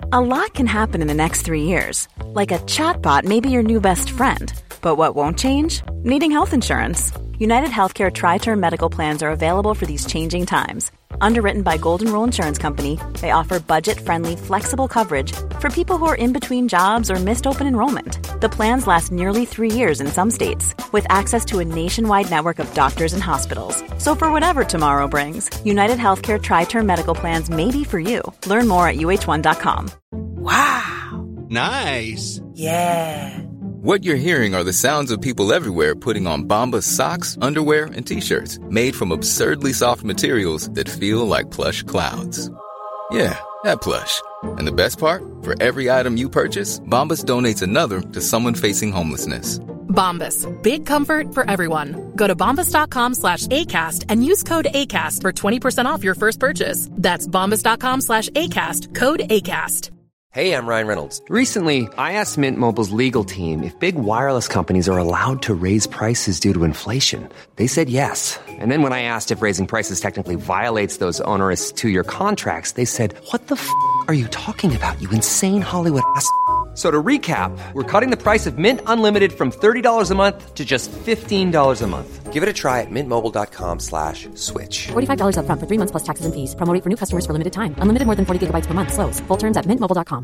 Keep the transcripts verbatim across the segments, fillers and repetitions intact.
A lot can happen in the next three years. Like a chatbot may be your new best friend. But what won't change? Needing health insurance. United Healthcare Tri-Term Medical Plans are available for these changing times. Underwritten by Golden Rule Insurance Company, they offer budget-friendly, flexible coverage for people who are in between jobs or missed open enrollment. The plans last nearly three years in some states, with access to a nationwide network of doctors and hospitals. So for whatever tomorrow brings, United Healthcare Tri-Term Medical Plans may be for you. Learn more at U H one dot com. Wow! Nice! Yeah! What you're hearing are the sounds of people everywhere putting on Bombas socks, underwear, and T-shirts made from absurdly soft materials that feel like plush clouds. Yeah, that plush. And the best part? For every item you purchase, Bombas donates another to someone facing homelessness. Bombas. Big comfort for everyone. Go to bombas.com slash ACAST and use code ACAST for twenty percent off your first purchase. That's bombas.com slash ACAST. Code ACAST. Hey, I'm Ryan Reynolds. Recently, I asked Mint Mobile's legal team if big wireless companies are allowed to raise prices due to inflation. They said yes. And then when I asked if raising prices technically violates those onerous two-year contracts, they said, what the f*** are you talking about, you insane Hollywood ass f- So to recap, we're cutting the price of Mint Unlimited from thirty dollars a month to just fifteen dollars a month. Give it a try at mintmobile.com slash switch. forty-five dollars up front for three months plus taxes and fees. Promo rate for new customers for limited time. Unlimited more than forty gigabytes per month. Slows full terms at mint mobile dot com.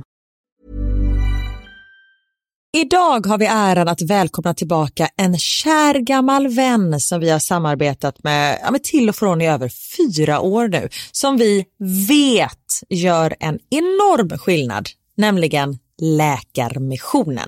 Idag har vi äran att välkomna tillbaka en kär gammal vän som vi har samarbetat med, ja, med till och från i över fyra år nu. Som vi vet gör en enorm skillnad, nämligen Läkarmissionen.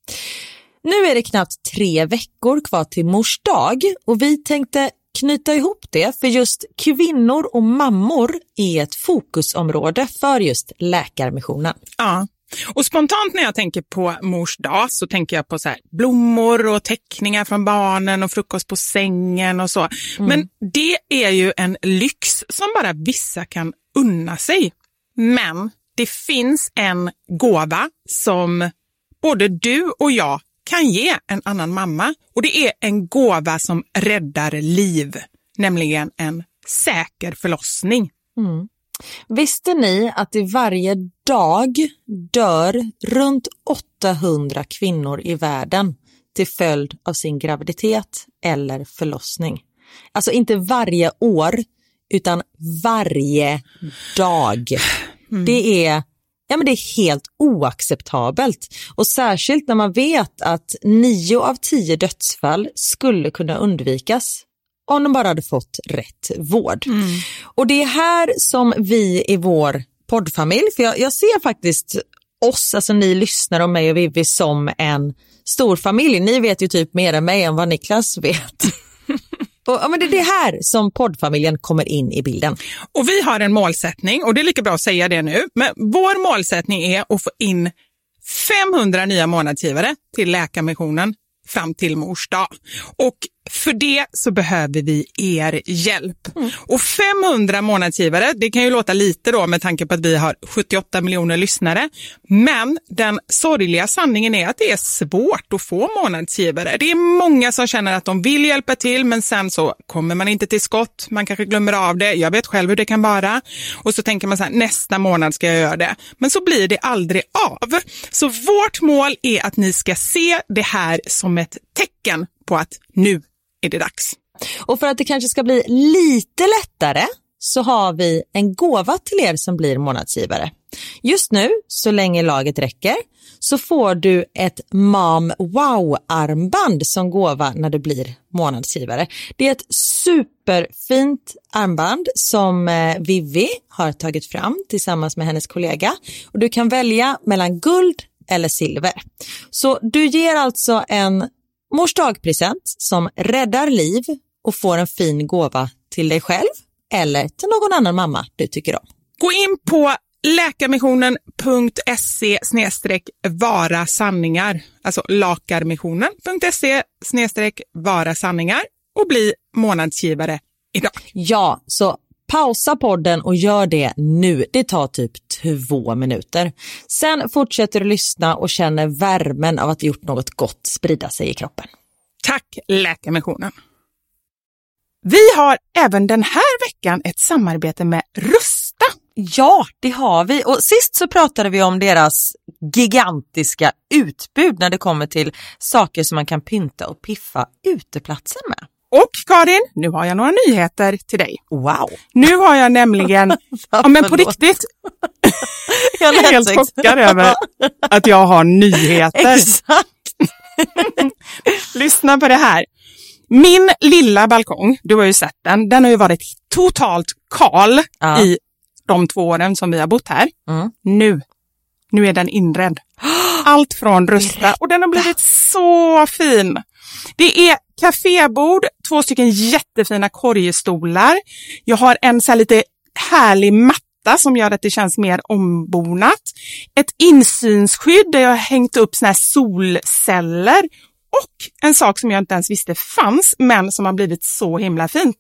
Nu är det knappt tre veckor kvar till mors dag och vi tänkte knyta ihop det, för just kvinnor och mammor är ett fokusområde för just Läkarmissionen. Ja. Och spontant när jag tänker på mors dag så tänker jag på så här blommor och teckningar från barnen och frukost på sängen och så. Mm. Men det är ju en lyx som bara vissa kan unna sig. Men det finns en gåva som både du och jag kan ge en annan mamma. Och det är en gåva som räddar liv, nämligen en säker förlossning. Mm. Visste ni att det varje dag dör runt åttahundra kvinnor i världen till följd av sin graviditet eller förlossning? Alltså inte varje år, utan varje dag. Mm. Det är, ja, men det är helt oacceptabelt. Och särskilt när man vet att nio av tio dödsfall skulle kunna undvikas om de bara hade fått rätt vård. Mm. Och det är här som vi i vår poddfamilj, för jag, jag ser faktiskt oss, alltså ni lyssnar om mig och Vivi, som en stor familj. Ni vet ju typ mer än mig än vad Niklas vet. och, ja, men det är det här som poddfamiljen kommer in i bilden. Och vi har en målsättning, och det är lika bra att säga det nu. Men vår målsättning är att få in femhundra nya månadsgivare till Läkarmissionen fram till mors dag. Och för det så behöver vi er hjälp. Mm. Och femhundra månadsgivare, det kan ju låta lite då med tanke på att vi har sjuttioåtta miljoner lyssnare. Men den sorgliga sanningen är att det är svårt att få månadsgivare. Det är många som känner att de vill hjälpa till, men sen så kommer man inte till skott. Man kanske glömmer av det. Jag vet själv hur det kan vara. Och så tänker man så här, nästa månad ska jag göra det. Men så blir det aldrig av. Så vårt mål är att ni ska se det här som ett tecken på att nu är det dags. Och för att det kanske ska bli lite lättare så har vi en gåva till er som blir månadsgivare. Just nu, så länge laget räcker, så får du ett Mom Wow-armband som gåva när du blir månadsgivare. Det är ett superfint armband som Vivi har tagit fram tillsammans med hennes kollega. Och du kan välja mellan guld eller silver. Så du ger alltså en mors dagpresent som räddar liv och får en fin gåva till dig själv eller till någon annan mamma du tycker om. Gå in på läkarmissionen punkt se snedstreck vara sanningar, alltså lakarmissionen punkt se snedstreck vara sanningar och bli månadsgivare idag. Ja, så pausa podden och gör det nu. Det tar typ två minuter. Sen fortsätter du lyssna och känner värmen av att du gjort något gott sprida sig i kroppen. Tack Läkarmissionen. Vi har även den här veckan ett samarbete med Rusta. Ja, det har vi. Och sist så pratade vi om deras gigantiska utbud när det kommer till saker som man kan pynta och piffa uteplatsen med. Och Karin, nu har jag några nyheter till dig. Wow. Nu har jag nämligen, ja men på riktigt, jag är helt chockad över att jag har nyheter. Exakt. Lyssna på det här. Min lilla balkong, du har ju sett den, den har ju varit totalt kal ja. i de två åren som vi har bott här. Mm. Nu, nu är den inredd. Allt från rusta och den har blivit så fin. Det är kafébord, två stycken jättefina korgstolar. Jag har en så här lite härlig matta som gör att det känns mer ombonat. Ett insynsskydd där jag har hängt upp såna här solceller. Och en sak som jag inte ens visste fanns, men som har blivit så himla fint.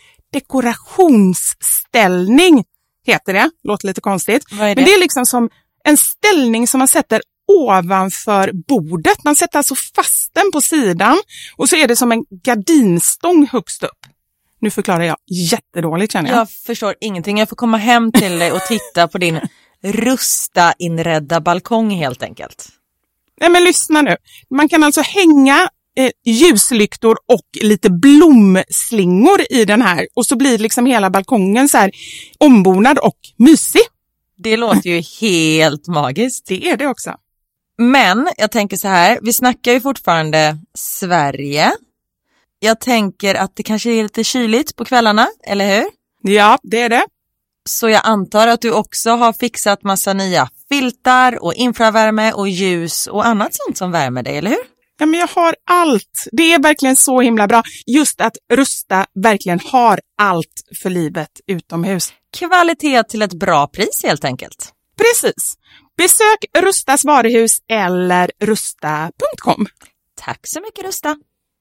Dekorationsställning heter det. Låter lite konstigt. Vad är det? Men det är liksom som en ställning som man sätter ovanför bordet. Man sätter alltså fast den på sidan och så är det som en gardinstång högst upp. Nu förklarar jag jättedåligt känner jag. Jag förstår ingenting. Jag får komma hem till dig och titta på din rusta inredda balkong helt enkelt. Nej men lyssna nu. Man kan alltså hänga eh, ljuslyktor och lite blomslingor i den här. Och så blir liksom hela balkongen så här ombonad och mysig. Det låter ju helt magiskt. Det är det också. Men jag tänker så här, vi snackar ju fortfarande Sverige. Jag tänker att det kanske är lite kyligt på kvällarna, eller hur? Ja, det är det. Så jag antar att du också har fixat massa nya filtar och infravärme och ljus och annat sånt som värmer dig, eller hur? Ja, men jag har allt. Det är verkligen så himla bra. Just att Rusta verkligen har allt för livet utomhus. Kvalitet till ett bra pris helt enkelt. Precis. Besök Rustas varuhus eller rusta punkt com. Tack så mycket Rusta.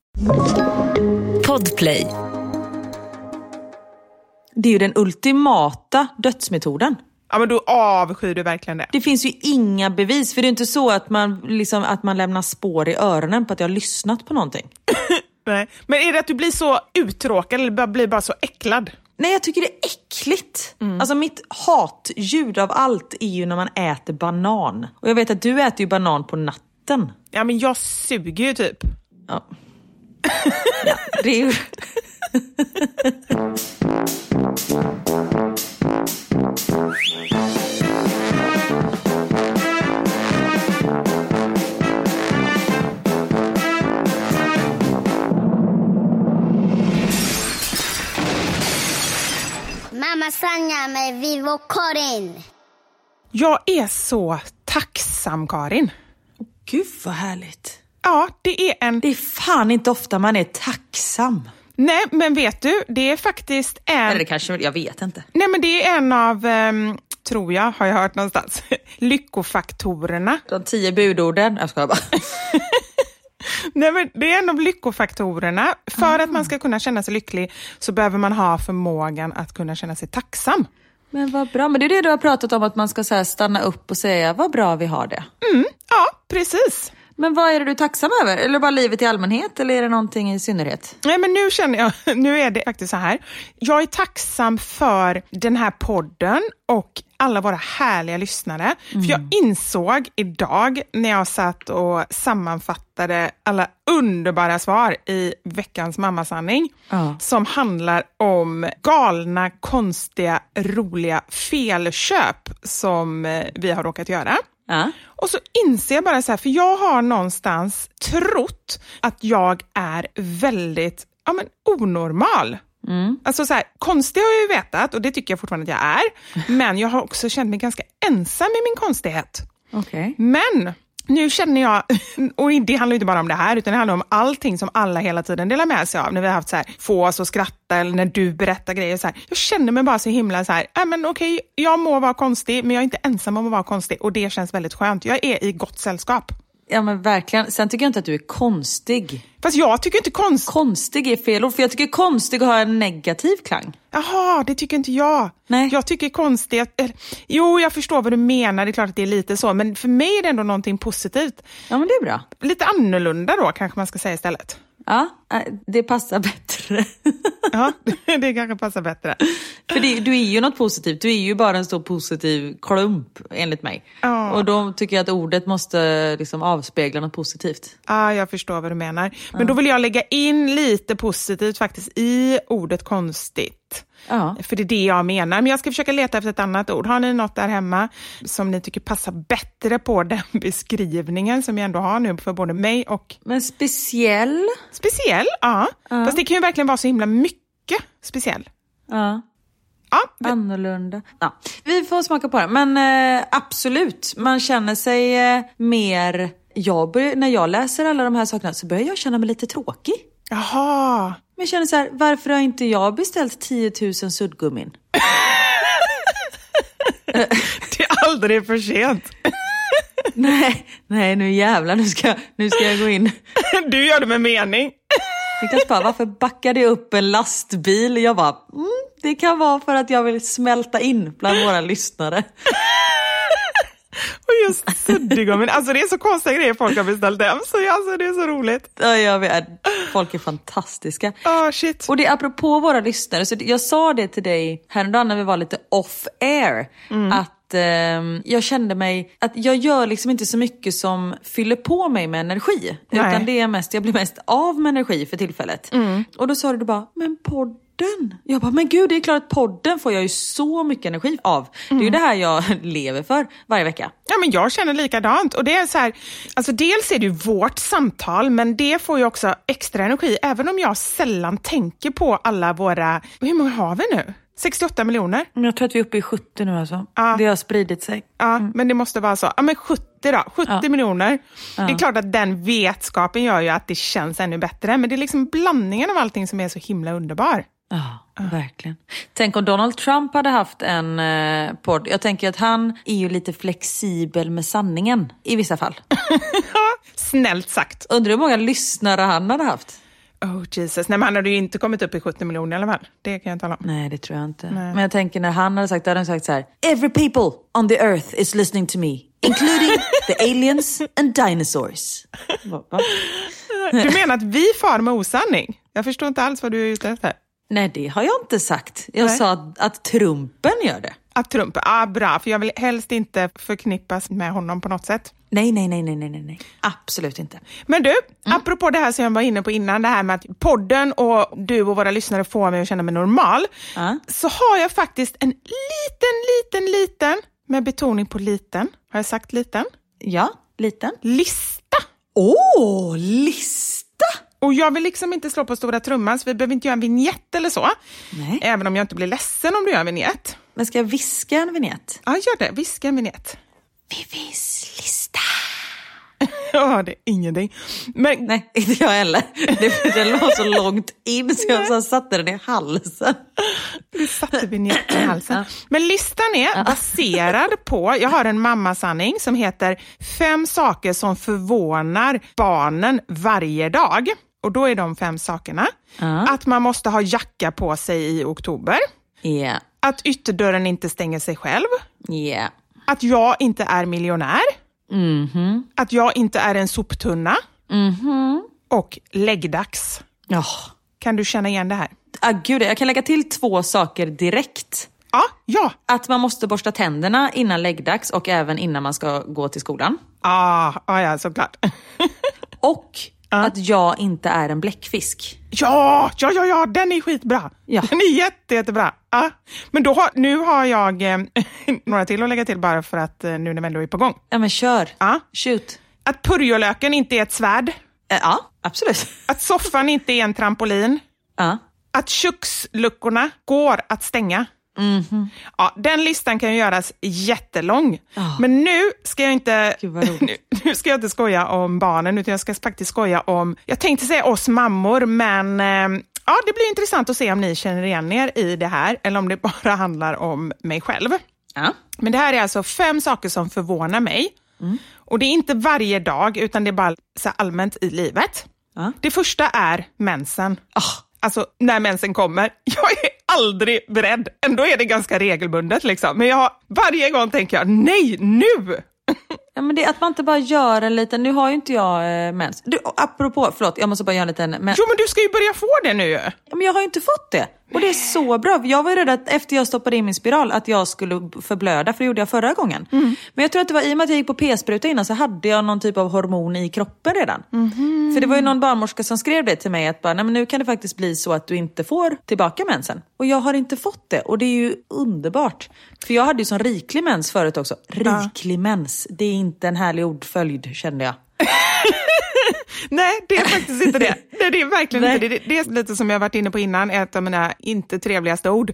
Podplay. Det är ju den ultimata dödsmetoden. Ja, men då avskyr du verkligen det. Det finns ju inga bevis, för det är inte så att man, liksom, att man lämnar spår i öronen på att jag har lyssnat på någonting. Nej. Men är det att du blir så uttråkad eller blir bara så äcklad? Nej, jag tycker det är äckligt. Mm. Alltså mitt hatljud av allt är ju när man äter banan. Och jag vet att du äter ju banan på natten. Ja, men jag suger ju typ. Ja. Ja, det är ju... Mamma Sanja med Vivo Karin. Jag är så tacksam, Karin. Gud vad härligt. Ja, det är en... Det är fan inte ofta man är tacksam. Nej, men vet du, det är faktiskt en... Eller det kanske, jag vet inte. Nej, men det är en av, um, tror jag, har jag hört någonstans, lyckofaktorerna. De tio budorden, jag ska bara... Nej, men det är en av lyckofaktorerna. För ah. att man ska kunna känna sig lycklig så behöver man ha förmågan att kunna känna sig tacksam. Men vad bra, men det är det du har pratat om, att man ska så här stanna upp och säga vad bra vi har det. Mm, ja, precis. Men vad är det du är tacksam över? Eller bara livet i allmänhet, eller är det någonting i synnerhet? Nej, men nu känner jag, nu är det faktiskt så här. Jag är tacksam för den här podden och alla våra härliga lyssnare. Mm. För jag insåg idag när jag satt och sammanfattade alla underbara svar i veckans mammasanning. Uh. Som handlar om galna, konstiga, roliga felköp som vi har råkat göra. Uh. Och så inser jag bara så här, för jag har någonstans trott att jag är väldigt ja, men, onormal. Mm. Alltså så här, konstig har jag ju vetat och det tycker jag fortfarande att jag är. Men jag har också känt mig ganska ensam i min konstighet. Okay. Men nu känner jag, och det handlar inte bara om det här utan det handlar om allting som alla hela tiden delar med sig av. När vi har haft så här, få oss att skratta eller när du berättar grejer så här. Jag känner mig bara så himla så här, äh, men okej, okay, jag må vara konstig men jag är inte ensam om att vara konstig och det känns väldigt skönt. Jag är i gott sällskap. Ja men verkligen. Sen tycker jag inte att du är konstig. Fast jag tycker inte konst... Konstig är fel ord, för jag tycker konstig har en negativ klang. Jaha, det tycker inte jag. Nej. Jag tycker konstigt... Eller, jo, jag förstår vad du menar. Det är klart att det är lite så. Men för mig är det ändå någonting positivt. Ja, men det är bra. Lite annorlunda då, kanske man ska säga istället. Ja, det passar bättre. Ja, det kanske passar bättre. För det, du är ju något positivt. Du är ju bara en stor positiv klump, enligt mig. Ja. Och då tycker jag att ordet måste liksom avspegla något positivt. Ja, jag förstår vad du menar. Men ja. Då vill jag lägga in lite positivt faktiskt i ordet konstigt. Ja. För det är det jag menar. Men jag ska försöka leta efter ett annat ord. Har ni något där hemma som ni tycker passar bättre på den beskrivningen som jag ändå har nu för både mig och... Men speciell? Speciell, ja. ja. Fast det kan ju verkligen vara så himla mycket speciell. Ja. Ja, det... Annorlunda. Ja. Vi får smaka på det. Men eh, absolut, man känner sig eh, mer... Jag börjar, när jag läser alla de här sakerna så börjar jag känna mig lite tråkig. Jaha. Men jag känner så här, varför har inte jag beställt tio tusen suddgummin? Det är aldrig för sent. nej, nej, nu jävlar, nu ska, nu ska jag gå in. Du gör det med mening. Niklas bara, varför backade jag upp en lastbil? Jag bara, mm, det kan vara för att jag vill smälta in bland våra lyssnare. Och just suddigummin. Alltså det är så konstiga grejer folk har beställt hem. Så alltså, det är så roligt. Ja, jag vet. Folk är fantastiska. Oh, shit. Och det är apropå våra lyssnare. Så jag sa det till dig häromdagen när vi var lite off air. Mm. Att eh, jag kände mig... Att jag gör liksom inte så mycket som fyller på mig med energi. Nej. Utan det är mest... Jag blir mest av med energi för tillfället. Mm. Och då sa du bara, men podd. Jag bara, men gud, det är klart att podden får jag ju så mycket energi av. Mm. Det är ju det här jag lever för varje vecka. Ja, men jag känner likadant. Och det är så här, alltså dels är det ju vårt samtal, men det får ju också extra energi. Även om jag sällan tänker på alla våra, hur många har vi nu? sextioåtta miljoner. Jag tror att vi är uppe i sjuttio nu alltså. Ja. Det har spridit sig. Ja, mm. Men det måste vara så. Ja, men sjuttio då. sjuttio ja. miljoner. Ja. Det är klart att den vetskapen gör ju att det känns ännu bättre. Men det är liksom blandningen av allting som är så himla underbar. Ja, verkligen. Tänk om Donald Trump hade haft en eh, podd. Jag tänker att han är ju lite flexibel med sanningen i vissa fall. Snällt sagt. Undrar hur många lyssnare han hade haft. Oh Jesus, nej men han hade ju inte kommit upp i sjuttio miljoner i alla fall. Det kan jag tala om. Nej, det tror jag inte. Nej. Men jag tänker när han hade sagt, hade han sagt så här: Every people on the earth is listening to me, including the aliens and dinosaurs. Va? Va? Du menar att vi far med osanning? Jag förstår inte alls vad du är ute efter. Nej, det har jag inte sagt. Jag Nej. sa att, att Trumpen gör det. Att Trumpen, ja ah, bra. För jag vill helst inte förknippas med honom på något sätt. Nej, nej, nej, nej, nej, nej. Absolut inte. Men du, mm. apropå det här som jag var inne på innan, det här med att podden och du och våra lyssnare får mig att känna mig normal. Uh. Så har jag faktiskt en liten, liten, liten, med betoning på liten. Har jag sagt liten? Ja, liten. Lista. Åh, oh, lista. Och jag vill liksom inte slå på stora trumman, så vi behöver inte göra en vignett eller så. Nej. Även om jag inte blir ledsen om du gör en vignett. Men ska jag viska en vignett? Ja, gör det. Viska en vignett. Vivis lista. Ja, det är ingenting. Men... Nej, inte jag heller. Det, det låg så långt in så jag så satte den i halsen. Du satte vignetten i halsen. Ja. Men listan är ja. baserad på, jag har en mammasanning som heter Fem saker som förvånar barnen varje dag. Och då är de fem sakerna. Ja. Att man måste ha jacka på sig i oktober. Yeah. Att ytterdörren inte stänger sig själv. Yeah. Att jag inte är miljonär. Mm-hmm. Att jag inte är en soptunna. Mm-hmm. Och läggdags. Oh. Kan du känna igen det här? Ah, gud, jag kan lägga till två saker direkt. Ja, ja. Att man måste borsta tänderna innan läggdags och även innan man ska gå till skolan. Ah, ah ja, såklart. Och ah. att jag inte är en bläckfisk. Ja, ja, ja, ja, den är skitbra. Ja. Den är jätte, jättebra. Ah. Men då har, nu har jag eh, några till att lägga till bara för att eh, nu när vi ändå är på gång. Ja, men kör. Ah. Shoot. Att purjolöken inte är ett svärd. Eh, ja, absolut. Att soffan inte är en trampolin. Ja. Att köksluckorna går att stänga. Mm-hmm. Ja, den listan kan ju göras jättelång. Oh. Men nu ska jag inte nu, nu ska jag inte skoja om barnen, utan jag ska faktiskt skoja om, jag tänkte säga oss mammor, men eh, ja, det blir intressant att se om ni känner igen er i det här eller om det bara handlar om mig själv. Ja. Men det här är alltså fem saker som förvånar mig. Mm. Och det är inte varje dag, utan det är bara så allmänt i livet. Ja. Det första är mensen. Oh. Alltså, när mensen kommer. Jag är aldrig beredd. Ändå är det ganska regelbundet liksom. Men jag, varje gång tänker jag, nej, nu! Ja, men det är att man inte bara gör en liten... Nu har ju inte jag eh, mens. Du, apropå, förlåt, jag måste bara göra en liten... Men... Jo, men du ska ju börja få det nu. Ja, men jag har ju inte fått det. Och det är så bra. Jag var ju rädd att efter jag stoppade in min spiral att jag skulle förblöda, för det gjorde jag förra gången. Mm. Men jag tror att det var i och med att jag gick på p-spruta innan, så hade jag någon typ av hormon i kroppen redan. Mm. För det var ju någon barnmorska som skrev det till mig att bara, nej, men nu kan det faktiskt bli så att du inte får tillbaka mensen. Och jag har inte fått det. Och det är ju underbart. För jag hade ju sån riklig mens förut också. Riklig ja. mens. Det är inte en härlig ordföljd, kände jag. Nej, det är faktiskt inte det. Nej, det är verkligen Nej. inte det. Det är lite som jag varit inne på innan, ett av mina inte trevligaste ord.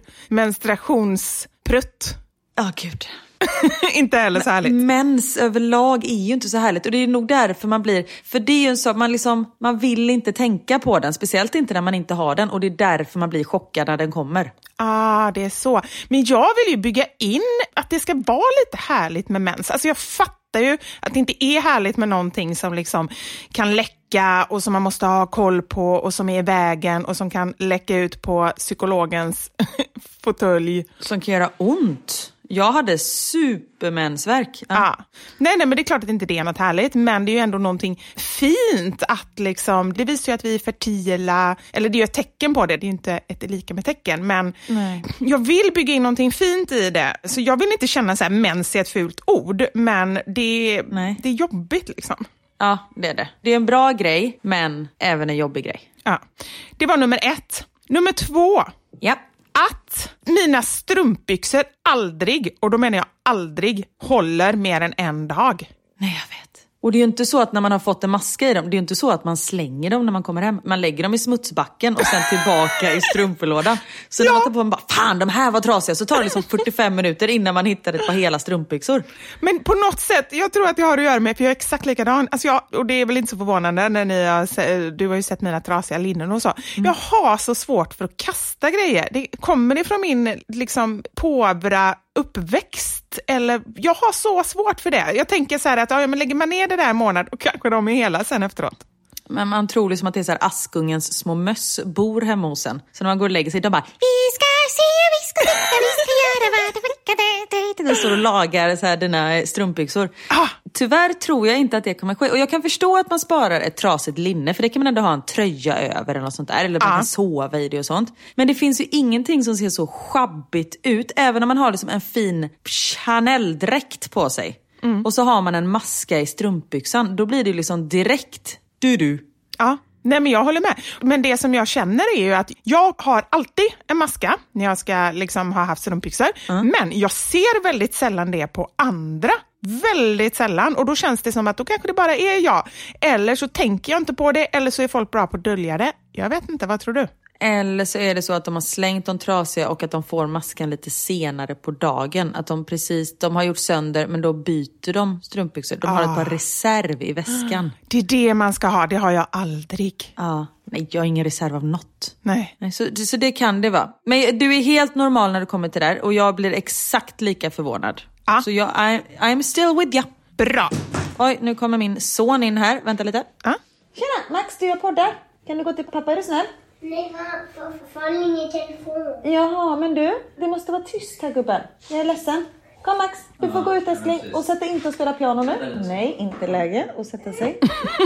Menstruationsprutt. Ja, oh, gud. Inte heller så härligt. Mens överlag är ju inte så härligt. Och det är nog därför man blir... För det är ju en sak, man, liksom, man vill inte tänka på den. Speciellt inte när man inte har den. Och det är därför man blir chockad när den kommer. Ah, det är så. Men jag vill ju bygga in att det ska vara lite härligt med mens. Alltså jag fattar ju att det inte är härligt med någonting som liksom kan läcka och som man måste ha koll på och som är i vägen och som kan läcka ut på psykologens fåtölj. Som kan göra ont. Jag hade supermensvärk. Ja. Ah. Nej, nej, men det är klart att inte det är något härligt. Men det är ju ändå någonting fint att liksom, det visar ju att vi är fertila. Eller det är ju ett tecken på det. Det är inte ett lika med tecken. Men nej. Jag vill bygga in någonting fint i det. Så jag vill inte känna så här, mens är ett fult ord. Men det, det är jobbigt liksom. Ja, det är det. Det är en bra grej, men även en jobbig grej. Ja. Det var nummer ett. Nummer två. Ja. Att mina strumpbyxor aldrig, och då menar jag aldrig, håller mer än en dag. Nej, jag vet. Och det är ju inte så att när man har fått en maska i dem, det är ju inte så att man slänger dem när man kommer hem. Man lägger dem i smutsbacken och sen tillbaka i strumpelådan. Så ja. När man tar på dem bara, fan de här var trasiga, så tar det liksom fyrtiofem minuter innan man hittar ett par hela strumpbyxor. Men på något sätt, jag tror att det har att göra med, för jag är exakt likadan. Alltså jag, och det är väl inte så förvånande när ni har, du har ju sett mina trasiga linnen och så. Mm. Jag har så svårt för att kasta grejer. Det kommer ifrån min liksom påbra uppväxt, eller jag har så svårt för det. Jag tänker så här att ja, men lägger man ner det där månad och kanske de är hela sen efteråt. Men man tror liksom att det är så här Askungens små möss bor hemma hos en. Så när man går och lägger sig, de bara, vi ska se, vi ska titta, vi ska göra vad det verkar. De står och lagar så här dina strumpbyxor. Ah. Tyvärr tror jag inte att det kommer ske. Och jag kan förstå att man sparar ett trasigt linne, för det kan man ändå ha en tröja över eller något sånt där. Eller man ah. kan sova i det och sånt. Men det finns ju ingenting som ser så schabbigt ut, även om man har liksom en fin Chanel-dräkt på sig. Mm. Och så har man en maska i strumpbyxan. Då blir det liksom direkt du du. Ja, nej men jag håller med. Men det som jag känner är ju att jag har alltid en maska när jag ska liksom ha haft strumpbyxor. Mm. Men jag ser väldigt sällan det på andra. Väldigt sällan. Och då känns det som att då kanske det bara är jag. Eller så tänker jag inte på det. Eller så är folk bra på att dölja det. Jag vet inte, vad tror du? Eller så är det så att de har slängt de trasiga och att de får maskan lite senare på dagen. Att de precis, de har gjort sönder, men då byter de strumpbyxor. De ah. har ett par reserv i väskan. Det är det man ska ha, det har jag aldrig. Ja, ah. Nej, jag har ingen reserv av något. Nej. Nej så, så det kan det vara. Men du är helt normal när du kommer till det där. Och jag blir exakt lika förvånad. Ah. Så jag, I, I'm still with you. Bra. Oj, nu kommer min son in här. Vänta lite. Ah. Tjena, Max, du är poddar. Kan du gå till pappa, är du snäll? Nej, för fan ingen telefon. Jaha, men du, det måste vara tyst här, gubben. Jag är ledsen. Kom Max, du får gå ut älskling och sätta inte och spela piano nu. Nej, inte läge att sätta sig.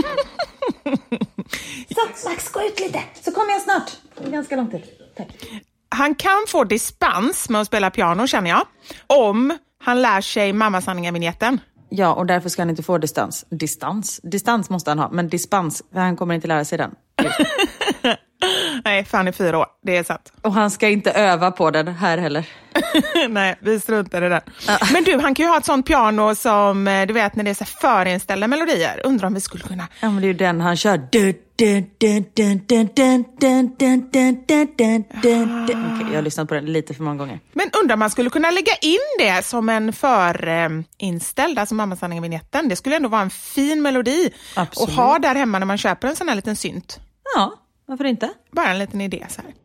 Så, Max, gå ut lite. Så kommer jag snart. Det är ganska lång tid. Tack. Han kan få dispens med att spela piano, känner jag. Om han lär sig mammasanningar-vignetten. Ja, och därför ska han inte få distans. Distans? Distans måste han ha, men dispens, han kommer inte lära sig den. Nej, fan är fyra år, det är sant. Och han ska inte öva på den här heller. Nej, vi struntar i den. Ja. Men du, han kan ju ha ett sånt piano som, du vet, när det är så förinställda melodier. Undrar om vi skulle kunna... Ja, men det är ju den han kör. Okej, jag har lyssnat på den lite för många gånger. Men undrar om man skulle kunna lägga in det som en förinställd, alltså mammasanningar-vignetten. Det skulle ändå vara en fin melodi. Absolut. Och ha där hemma när man köper en sån här liten synt. Ja, varför inte? Bara en liten idé så här.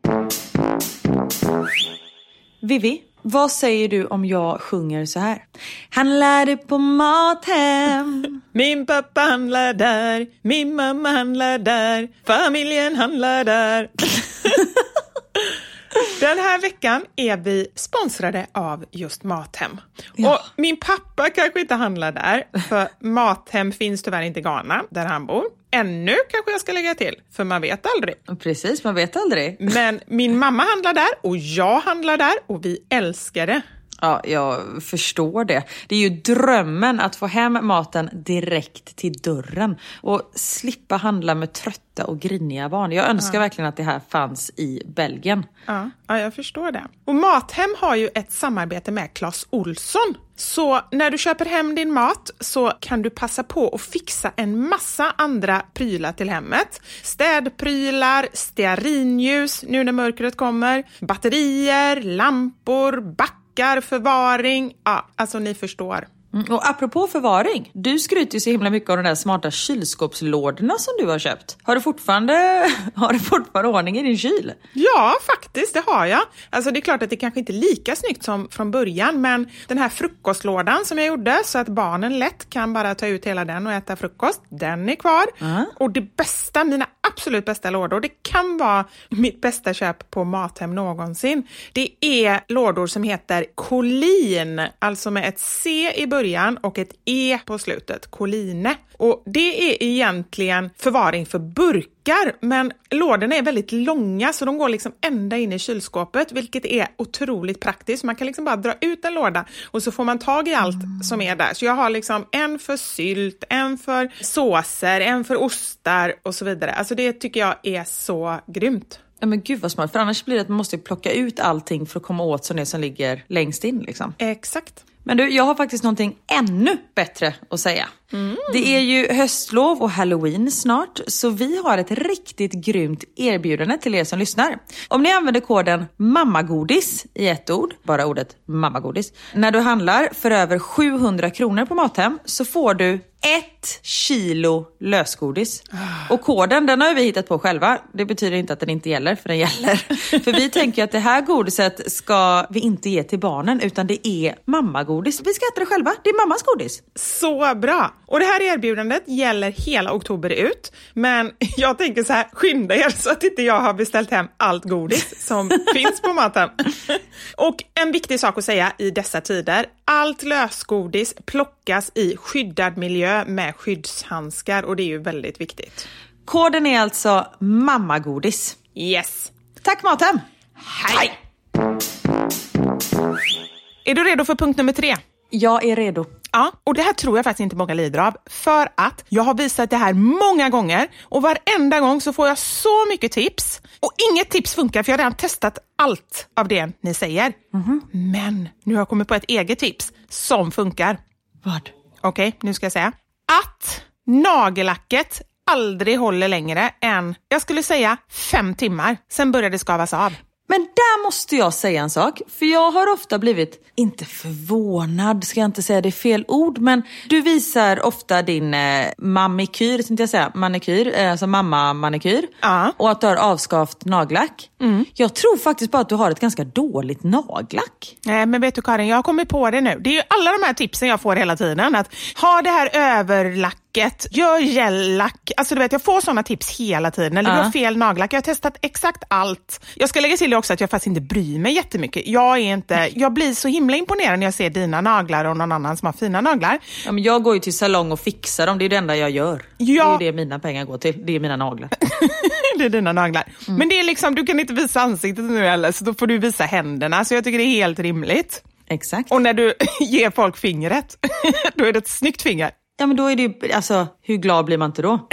Vivi, vad säger du om jag sjunger så här? Han lärde på Mathem. Min pappa handlar där, min mamma handlar där, familjen handlar där. Den här veckan är vi sponsrade av just Mathem. Ja. Och min pappa kanske inte handlar där, för Mathem finns tyvärr inte i Ghana, där han bor. Ännu kanske jag ska lägga till, för man vet aldrig. Precis, man vet aldrig. Men min mamma handlar där och jag handlar där och vi älskar det. Ja, jag förstår det. Det är ju drömmen att få hem maten direkt till dörren och slippa handla med trötta och griniga barn. Jag önskar ja. verkligen att det här fanns i Belgien. Ja, ja, jag förstår det. Och Mathem har ju ett samarbete med Clas Ohlson. Så när du köper hem din mat så kan du passa på att fixa en massa andra prylar till hemmet. Städprylar, stearinljus nu när mörkret kommer, batterier, lampor, backar, förvaring. Ja, alltså ni förstår. Mm, och apropå förvaring, du skryter ju så himla mycket av de där smarta kylskåpslådorna som du har köpt. Har du fortfarande, har du fortfarande ordning i din kyl? Ja, faktiskt, det har jag. Alltså det är klart att det kanske inte är lika snyggt som från början, men den här frukostlådan som jag gjorde så att barnen lätt kan bara ta ut hela den och äta frukost, den är kvar. Uh-huh. Och det bästa, mina absolut bästa lådor, det kan vara mitt bästa köp på Mathem någonsin. Det är lådor som heter Colin, alltså med ett C i början och ett E på slutet, Coline. Och det är egentligen förvaring för burkar, men lådorna är väldigt långa så de går liksom ända in i kylskåpet, vilket är otroligt praktiskt. Man kan liksom bara dra ut en låda och så får man tag i allt mm. som är där. Så jag har liksom en för sylt, en för såser, en för ostar och så vidare. Alltså det tycker jag är så grymt. Ja men gud vad smart, för annars blir det att man måste plocka ut allting för att komma åt som det som ligger längst in liksom. Exakt. Men du, jag har faktiskt någonting ännu bättre att säga. Mm. Det är ju höstlov och Halloween snart, så vi har ett riktigt grymt erbjudande till er som lyssnar. Om ni använder koden mammagodis i ett ord, bara ordet mammagodis, när du handlar för över sjuhundra kronor på Mathem så får du ett kilo lösgodis. Och koden, den har vi hittat på själva. Det betyder inte att den inte gäller, för den gäller. För vi tänker att det här godiset ska vi inte ge till barnen, utan det är mammagodis. Vi ska äta det själva, det är mammas godis. Så bra! Och det här erbjudandet gäller hela oktober ut. Men jag tänker så här, skynda er så att inte jag har beställt hem allt godis som finns på Mathem. Och en viktig sak att säga i dessa tider, allt lösgodis plockas i skyddad miljö med skyddshandskar, och det är ju väldigt viktigt. Koden är alltså mammagodis. Yes. Tack Mathem. Hej. Är du redo för punkt nummer tre? Jag är redo. Ja, och det här tror jag faktiskt inte många lider av, för att jag har visat det här många gånger och varenda gång så får jag så mycket tips. Och inget tips funkar, för jag har redan testat allt av det ni säger. Mm-hmm. Men nu har jag kommit på ett eget tips som funkar. Vad? Okej, okay, nu ska jag säga. Att nagellacket aldrig håller längre än, jag skulle säga, fem timmar. Sen börjar det skavas av. Men där måste jag säga en sak. För jag har ofta blivit, inte förvånad, ska jag inte säga det är fel ord. Men du visar ofta din eh, mammikyr, tänkte jag säga, manikyr, eh, alltså mamma-manikyr. Ja. Och att du har avskavt nagellack. Mm. Jag tror faktiskt bara att du har ett ganska dåligt nagellack. Nej, men vet du Karin, jag har kommit på det nu. Det är ju alla de här tipsen jag får hela tiden. Att ha det här överlacket, gör gellack. Alltså du vet, jag får sådana tips hela tiden. Eller du Ja. har fel nagellack. Jag har testat exakt allt. Jag ska lägga till också att jag faktiskt inte bryr mig jättemycket. Jag är inte, jag blir så himla imponerad när jag ser dina naglar och någon annan som har fina naglar. Ja, men jag går ju till salong och fixar dem. Det är det enda jag gör. Ja. Det är det mina pengar går till. Det är mina naglar. Det är dina naglar. Mm. Men det är liksom, du kan inte visa ansiktet nu heller, så då får du visa händerna. Så jag tycker det är helt rimligt. Exakt. Och när du ger folk fingret, då är det ett snyggt finger. Ja, men då är det ju, alltså, hur glad blir man inte då?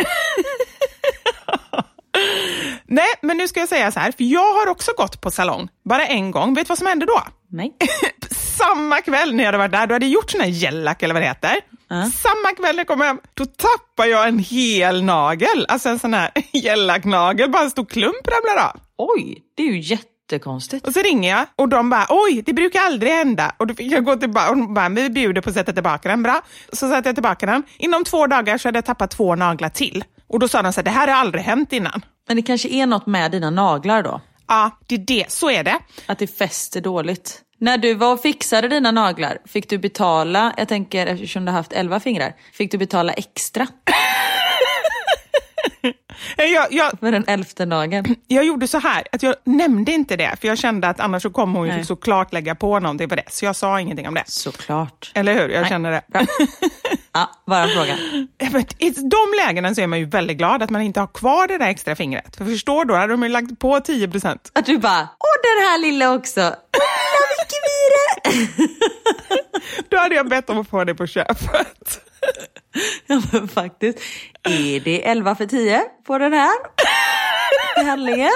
Nej, men nu ska jag säga så här, för jag har också gått på salong, bara en gång. Vet du vad som hände då? Nej. Samma kväll när jag hade varit där, då hade jag gjort sån här gellack eller vad det heter. Uh. Samma kväll när jag kom hem, då tappade jag en hel nagel. Alltså en sån här gellacknagel, bara en stor klump ramlar av. Oj, det är ju jättekonstigt. Och så ringer jag och de bara, oj, det brukar aldrig hända. Och då fick jag gå tillbaka och bara, vi bjuder på att sätta tillbaka den, bra. Så satte jag tillbaka den. Inom två dagar så hade jag tappat två naglar till. Och då sa de så här, det här har aldrig hänt innan. Men det kanske är något med dina naglar då? Ja, det är det. Så är det. Att det fäster dåligt. När du var och fixade dina naglar, fick du betala, jag tänker eftersom du har haft elva fingrar, fick du betala extra? jag, jag, För den elfte dagen. jag gjorde så här, att jag nämnde inte det. För jag kände att annars så kommer hon ju Nej. såklart lägga på någonting på det. Så jag sa ingenting om det. Såklart. Eller hur? Jag Nej. känner det. Bra. Ja, bara fråga. Men i de lägena så är man ju väldigt glad att man inte har kvar det där extra fingret. För förstår då, hade de ju lagt på tio procent. Att du bara, åh den här lilla också. Åh vilken vire. Då hade jag bett om att få det på köpet. Ja men faktiskt. Är det elva för tio på den här? I handlingen.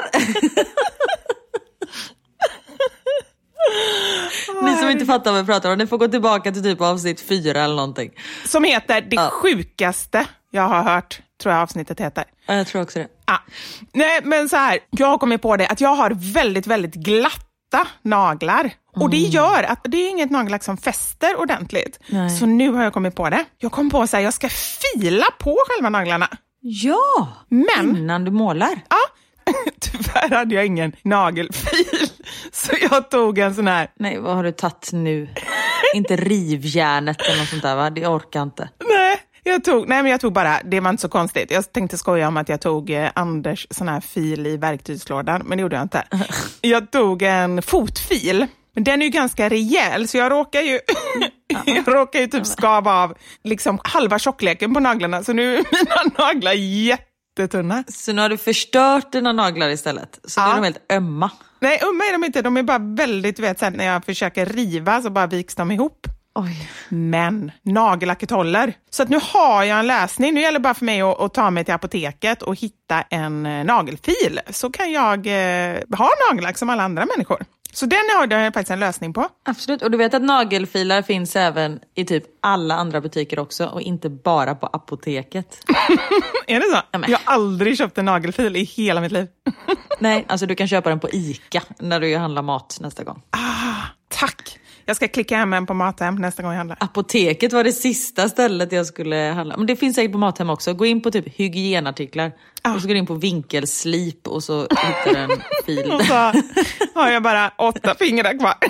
Ni som inte fattar vad vi pratar om, ni får gå tillbaka till typ avsnitt fyra eller någonting. Som heter Det Ja. sjukaste jag har hört, tror jag avsnittet heter. Ja, jag tror också det. Ah. Nej, men så här, jag har kommit på det att jag har väldigt, väldigt glatta naglar. Mm. Och det gör att det är inget nagellack som fäster ordentligt. Nej. Så nu har jag kommit på det. Jag kom på så här, jag ska fila på själva naglarna. Ja, Men, innan du målar. ja, tyvärr hade jag ingen nagelfil. Så jag tog en sån här. Nej, vad har du tagit nu? Inte rivjärnet eller något sånt där va? Det orkar inte. Nej, jag tog, nej men jag tog bara, det var inte så konstigt. Jag tänkte skoja om att jag tog eh, Anders sån här fil i verktygslådan, men det gjorde jag inte. Jag tog en fotfil, men den är ju ganska rejäl så jag råkar ju jag råkar ju typ skava av liksom halva tjockleken på naglarna, så nu är mina naglar jättetunna. Så nu har du förstört dina naglar istället. Så Ja. nu är de helt ömma. Nej, umma är de inte, de är bara väldigt, du vet, sen när jag försöker riva så bara viks de ihop. Oj. Men nagellacket håller. Så att nu har jag en lösning. Nu gäller det bara för mig att, att ta mig till apoteket och hitta en eh, nagelfil. Så kan jag eh, ha nagellack som alla andra människor. Så den har jag faktiskt en lösning på. Absolut, och du vet att nagelfilar finns även i typ alla andra butiker också. Och inte bara på apoteket. Är det så? Ja, men. Jag har aldrig köpt en nagelfil i hela mitt liv. Nej, alltså du kan köpa den på Ica när du handlar mat nästa gång. Ah, tack. Jag ska klicka hem en på Mathem nästa gång jag handlar. Apoteket var det sista stället jag skulle handla. Men det finns säkert på Mathem också. Gå in på typ hygienartiklar. Ah. Och så går du in på vinkelslip och så hittar du en fil. Och så har jag bara åtta fingrar kvar.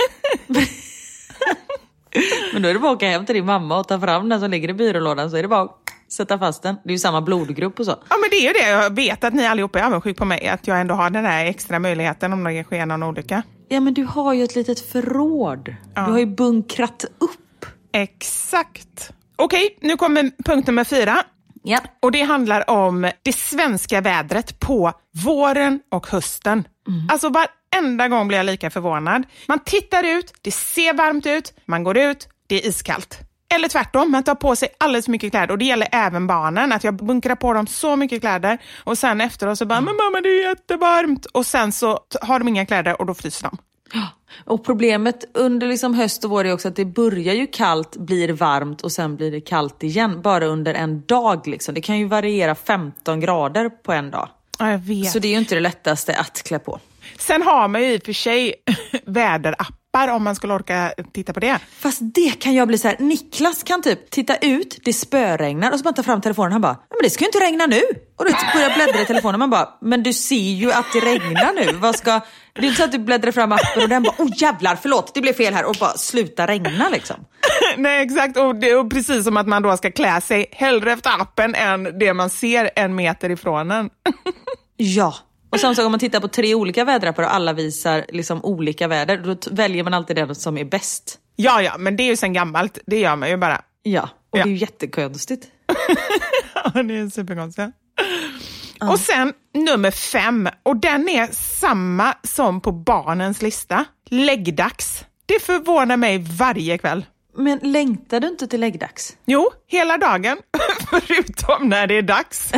Men då är det bara att åka hem till din mamma och ta fram den som ligger i byrålådan. Så är det bara att sätta fast den. Det är ju samma blodgrupp och så. Ja, men det är ju det. Jag vet att ni allihopa är avundsjuk på mig. Att jag ändå har den här extra möjligheten om det sker någon olycka. Ja, men du har ju ett litet förråd. Ja. Du har ju bunkrat upp. Exakt. Okej, nu kommer punkt nummer fyra. Ja. Och det handlar om det svenska vädret på våren och hösten. Mm. Alltså varenda gång blir jag lika förvånad. Man tittar ut, det ser varmt ut. Man går ut, det är iskallt. Eller tvärtom, man tar på sig alldeles mycket kläder. Och det gäller även barnen. Att jag bunkrar på dem så mycket kläder. Och sen efteråt så bara, men mamma det är jättevarmt. Och sen så har de inga kläder och då fryser de. Och problemet under liksom höst och vår är också att det börjar ju kallt, blir varmt och sen blir det kallt igen. Bara under en dag liksom. Det kan ju variera femton grader på en dag. Ja, jag vet. Så det är ju inte det lättaste att klä på. Sen har man ju i och för sig väderappar om man skulle orka titta på det. Fast det kan jag bli så här. Niklas kan typ titta ut, det spöregnar och så bara ta fram telefonen. Han bara, men det ska ju inte regna nu. Och då börjar jag bläddra i telefonen. Man bara, men du ser ju att det regnar nu. Vad ska... Det är inte så att du bläddrar fram appen och den bara, oh jävlar, förlåt, det blev fel här. Och bara sluta regna liksom. Nej, exakt. Och det är precis som att man då ska klä sig hellre efter appen än det man ser en meter ifrån en. Ja. Och som sagt, om man tittar på tre olika väderappar och alla visar liksom olika väder, då t- väljer man alltid den som är bäst. Ja, ja, men det är ju sen gammalt. Det gör man ju bara. Ja, och Ja. det är ju jättekonstigt. Ja, det är superkonstigt. Ja. Och sen nummer fem. Och den är samma som på barnens lista. Läggdags. Det förvånar mig varje kväll. Men längtar du inte till läggdags? Jo, hela dagen. Förutom när det är dags.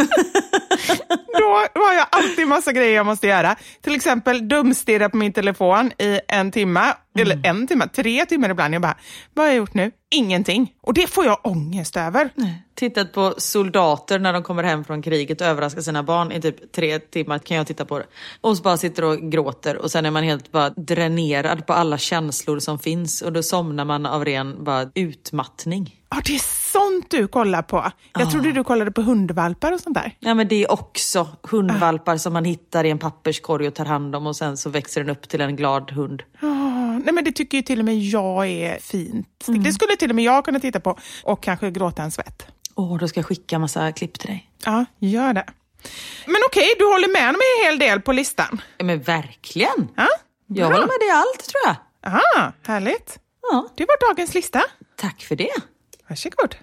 Då har jag alltid massa grejer jag måste göra. Till exempel dumstirra på min telefon i en timme. Mm. Eller en timme, tre timmar ibland. Jag bara, vad har jag gjort nu? Ingenting. Och det får jag ångest över. Nej. Tittat på soldater när de kommer hem från kriget och överraskar sina barn i typ tre timmar kan jag titta på det. Och så bara sitter och gråter och sen är man helt bara dränerad på alla känslor som finns och då somnar man av ren bara utmattning. Ja, det är sånt du kollar på. Jag Ah. trodde du kollade på hundvalpar och sånt där. Ja, men det är också hundvalpar ah. som man hittar i en papperskorg och tar hand om och sen så växer den upp till en glad hund. Oh, nej, men det tycker ju till och med jag är fint. Mm. Det skulle till och med jag kunna titta på och kanske gråta en svett. Åh, oh, då ska jag skicka massa klipp till dig. Ja, gör det. Men okej, du håller med mig en hel del på listan. Ja, men verkligen. Ja, jag håller med dig i allt, tror jag. Aha, härligt. Ja. Det var dagens lista. Tack för det. Varsågod.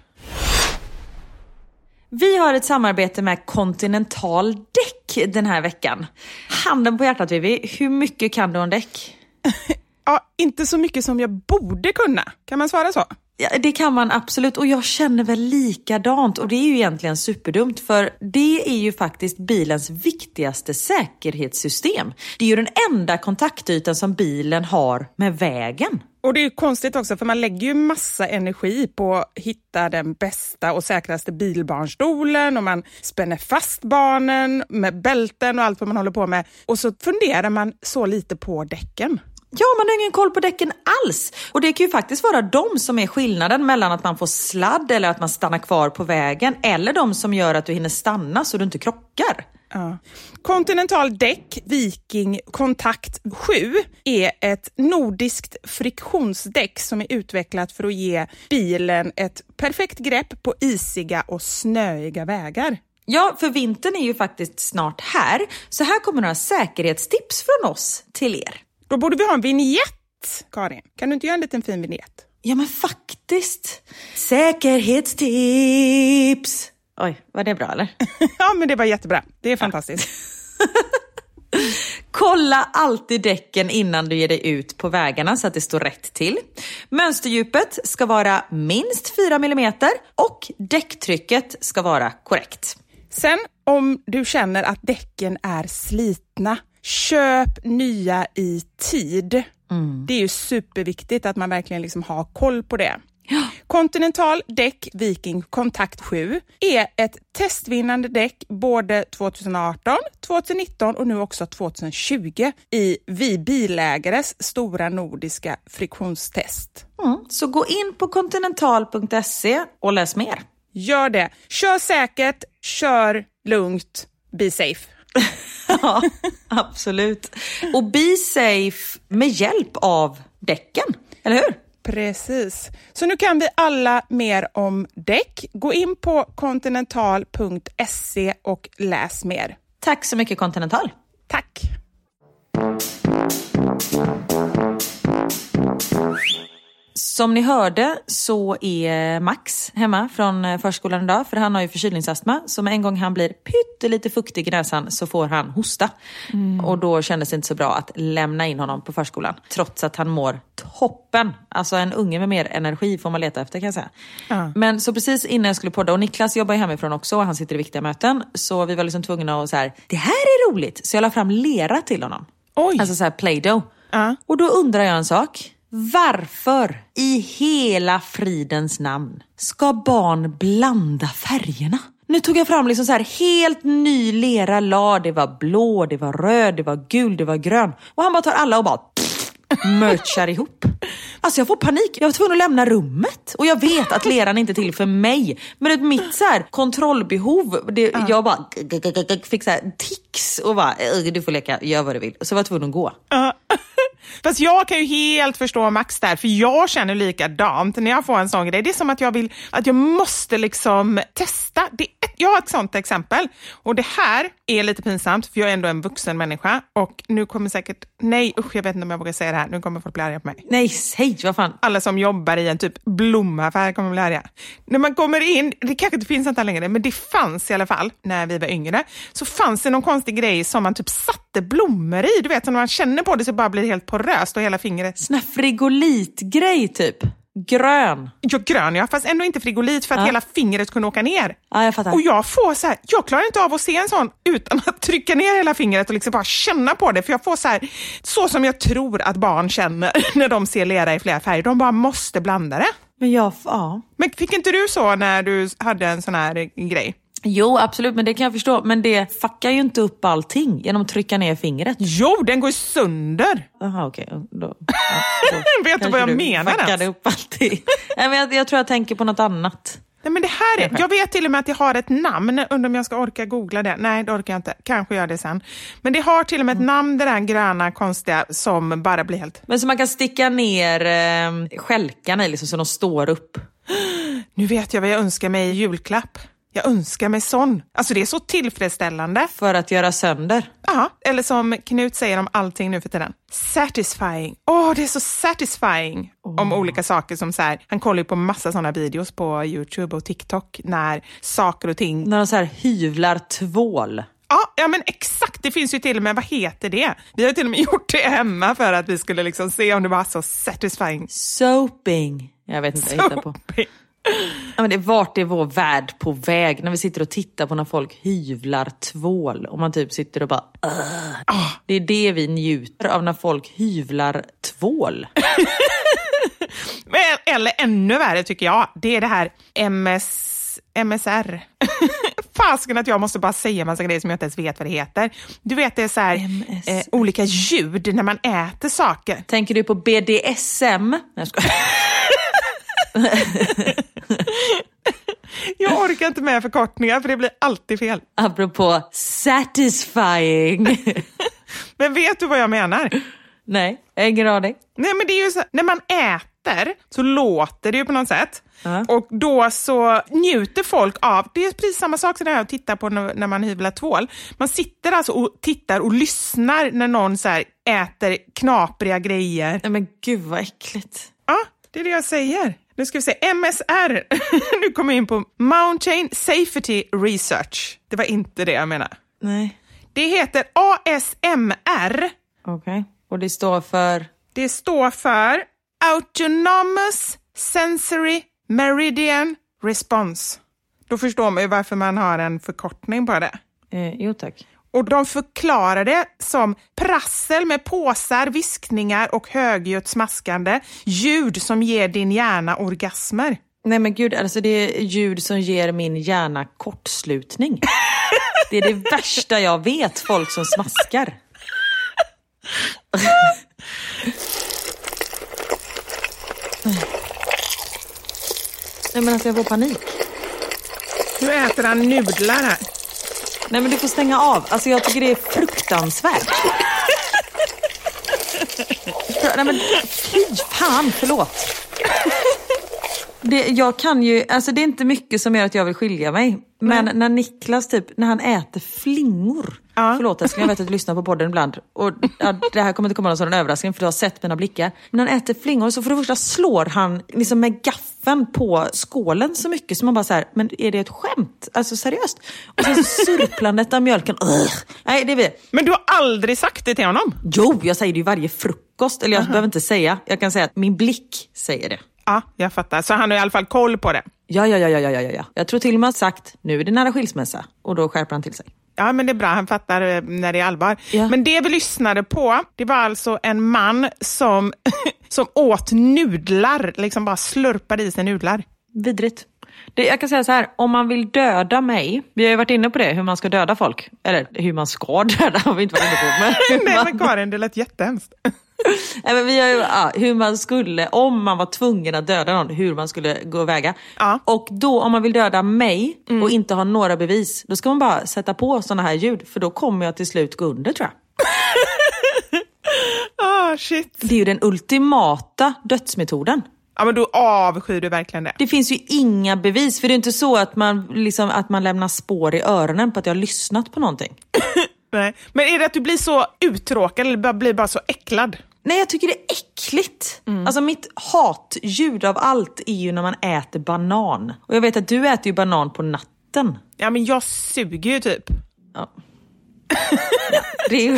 Vi har ett samarbete med Continental däck den här veckan. Handen på hjärtat, Vivi. Hur mycket kan du om däck? Ja, inte så mycket som jag borde kunna. Kan man svara så? Ja, det kan man absolut. Och jag känner väl likadant. Och det är ju egentligen superdumt. För det är ju faktiskt bilens viktigaste säkerhetssystem. Det är ju den enda kontaktytan som bilen har med vägen. Och det är ju konstigt också, för man lägger ju massa energi på att hitta den bästa och säkraste bilbarnstolen, och man spänner fast barnen med bälten och allt vad man håller på med. Och så funderar man så lite på däcken. Ja, man har ingen koll på däcken alls. Och det kan ju faktiskt vara de som är skillnaden mellan att man får sladd eller att man stannar kvar på vägen, eller de som gör att du hinner stanna så du inte krockar. Ja. Continental däck Viking Kontakt sju är ett nordiskt friktionsdäck som är utvecklat för att ge bilen ett perfekt grepp på isiga och snöiga vägar. Ja, för vintern är ju faktiskt snart här. Så här kommer några säkerhetstips från oss till er. Då borde vi ha en vignett, Karin. Kan du inte göra en liten fin vignett? Ja, men faktiskt. Säkerhetstips. Oj, var det bra eller? Ja, men det var jättebra. Det är fantastiskt. Kolla alltid däcken innan du ger dig ut på vägarna så att det står rätt till. Mönsterdjupet ska vara minst fyra millimeter och däcktrycket ska vara korrekt. Sen om du känner att däcken är slitna, köp nya i tid. Mm. Det är ju superviktigt att man verkligen liksom har koll på det. Ja. Continental däck Viking Kontakt sju är ett testvinnande däck både tjugoarton, tjugonitton och nu också tjugohundratjugo i Vi bilägares stora nordiska friktionstest. Mm. Så gå in på continental punkt se och läs mer. Gör det. Kör säkert, kör lugnt, be safe. Ja, absolut. Och be safe med hjälp av däcken, eller hur? Precis. Så nu kan vi alla mer om däck. Gå in på continental punkt se och läs mer. Tack så mycket, Continental. Tack. Som ni hörde så är Max hemma från förskolan idag, för han har ju förkylningsastma. Så med en gång han blir pyttelite fuktig i näsan så får han hosta. Mm. Och då kändes det inte så bra att lämna in honom på förskolan. Trots att han mår toppen. Alltså en unge med mer energi får man leta efter, kan jag säga. Mm. Men så precis innan jag skulle podda, och Niklas jobbar ju hemifrån också och han sitter i viktiga möten. Så vi var liksom tvungna att så här, det här är roligt. Så jag la fram lera till honom. Oj. Alltså så här Play-Doh. Mm. Och då undrar jag en sak. Varför i hela fridens namn ska barn blanda färgerna? Nu tog jag fram liksom så här helt ny lera la. Det var blå, det var röd, det var gul, det var grön. Och han bara tar alla och bara merchar ihop. Alltså jag får panik. Jag var tvungen att lämna rummet. Och jag vet att leran inte är till för mig. Men ett mitt så här kontrollbehov. Det, uh. Jag bara fick så här tics och bara, du får leka, gör vad du vill. Så var jag tvungen att gå. Uh. Fast jag kan ju helt förstå Max där, för jag känner likadant när jag får en sån grej. Det är som att jag vill, att jag måste liksom testa. Det, jag har ett sånt exempel, och det här är lite pinsamt för jag är ändå en vuxen människa, och nu kommer säkert, nej usch, jag vet inte om jag vågar säga det här, nu kommer folk bli arga på mig. Nej, säg, vad fan. Alla som jobbar i en typ blomaffär kommer bli arga. När man kommer in, det kanske inte finns inte längre, men det fanns i alla fall när vi var yngre, så fanns det någon konstig grej som man typ satte blommor i, du vet, så när man känner på det så bara blir det helt poröst och hela fingret. Sån här frigolitgrej typ. Grön. Ja, grön, ja. Fast ändå inte frigolit för att ja. hela fingret kunde åka ner. Ja, jag fattar. Och jag får så här, jag klarar inte av att se en sån utan att trycka ner hela fingret och liksom bara känna på det. För jag får så här, så som jag tror att barn känner när de ser lera i flera färger. De bara måste blanda det. Men jag, ja. Men fick inte du så när du hade en sån här grej? Jo, absolut, men det kan jag förstå. Men det fuckar ju inte upp allting genom att trycka ner fingret. Jo, den går sönder. Jaha, okej. Okay. Då, ja, då vet du vad jag du menar? Fuckade upp allting. jag, jag tror jag tänker på något annat. Nej, men det här är, jag vet till och med att jag har ett namn. Undrar om jag ska orka googla det. Nej, det orkar jag inte. Kanske gör det sen. Men det har till och med ett mm. namn, det där gröna konstiga som bara blir helt... Men så man kan sticka ner eh, skälkarna liksom, så de står upp. nu vet jag vad jag önskar mig i julklapp. Jag önskar mig sån. Alltså det är så tillfredsställande. För att göra sönder. Ja, eller som Knut säger om allting nu för tiden. Satisfying. Åh, oh, det är så satisfying. Oh. Om olika saker som så här. Han kollar ju på massa sådana videos på YouTube och TikTok. När saker och ting. När de så här hyvlar tvål. Ja, ja, men exakt. Det finns ju till och med, vad heter det? Vi har till och med gjort det hemma för att vi skulle liksom se om det var så satisfying. Soaping. Jag vet inte vad jag hittar på. Ja, men det, vart är vår värld på väg när vi sitter och tittar på när folk hyvlar tvål och man typ sitter och bara oh. Det är det vi njuter av, när folk hyvlar tvål. Eller ännu värre tycker jag, det är det här M S, M S R. Fasken att jag måste bara säga en massa grejer som jag inte ens vet vad det heter. Du vet, det är så här eh, olika ljud när man äter saker. Tänker du på B D S M? Nej, jag skojar. Jag orkar inte med förkortningar för det blir alltid fel. Apropå satisfying. Men vet du vad jag menar? Nej, jag har ingen aning. Nej, men det är ju så, när man äter så låter det ju på något sätt. Uh-huh. Och då så njuter folk av, det är precis samma sak som det här att titta på när, när man hyvlar tvål. Man sitter alltså och tittar och lyssnar när någon så här äter knapriga grejer. Nej, men gud vad äckligt. Ja, det är det jag säger. Nu ska vi se, M S R. Nu kommer jag in på Mountain Safety Research. Det var inte det jag menar. Nej. Det heter A S M R. Okej, okay. Och det står för? Det står för Autonomous Sensory Meridian Response. Då förstår man ju varför man har en förkortning på det. Eh, jo tack. Och de förklarar det som prassel med påsar, viskningar och högljutt smaskande. Ljud som ger din hjärna orgasmer. Nej men gud, alltså det är ljud som ger min hjärna kortslutning. Det är det värsta jag vet, folk som smaskar. Nej men alltså jag får panik. Nu äter han nudlar här. Nej men du får stänga av. Alltså jag tycker det är fruktansvärt. Nej men fy fan, förlåt. Det, jag kan ju, alltså det är inte mycket som gör att jag vill skilja mig. Men Nej. när Niklas typ, när han äter flingor. Ja. Förlåt, jag ska vet att du lyssnar på podden ibland. Och ja, det här kommer inte komma någon sån överraskning för du har sett mina blickar. Men när han äter flingor så för det första slår han liksom med gaffeln på skålen så mycket som man bara så här, men är det ett skämt? Alltså seriöst. Och sen surplandet av mjölken. Ugh. Nej, det är vi. Men du har aldrig sagt det till honom? Jo, jag säger det ju varje frukost. Eller jag uh-huh. behöver inte säga. Jag kan säga att min blick säger det. Ja, jag fattar. Så han har i alla fall koll på det. Ja, ja, ja, ja, ja, ja. Jag tror till och med sagt, nu är det nära skilsmässa. Och då skärper han till sig. Ja, men det är bra. Han fattar när det är allvar. Ja. Men det vi lyssnade på, det var alltså en man som, som åt nudlar. Liksom bara slurpade i sig nudlar. Vidrigt. Det, jag kan säga så här, om man vill döda mig, vi har ju varit inne på det, hur man ska döda folk. Eller hur man ska döda, har vi inte varit inne på. Men Nej, man... men Karin, det lät jättehemskt. Nej, men vi har ju, ja, hur man skulle, om man var tvungen att döda någon, hur man skulle gå väga. Ja. Och då, om man vill döda mig mm. och inte ha några bevis, då ska man bara sätta på såna här ljud. För då kommer jag till slut gå under, tror jag. Ah, oh, shit. Det är ju den ultimata dödsmetoden. Ja, men då avskyr du verkligen det. Det finns ju inga bevis, för det är inte så att man, liksom, att man lämnar spår i öronen på att jag har lyssnat på någonting. Nej. Men är det att du blir så uttråkad eller blir bara så äcklad? Nej, jag tycker det är äckligt. Mm. Alltså mitt hatljud av allt är ju när man äter banan. Och jag vet att du äter ju banan på natten. Ja, men jag suger ju typ. Ja. Ja, det är ju...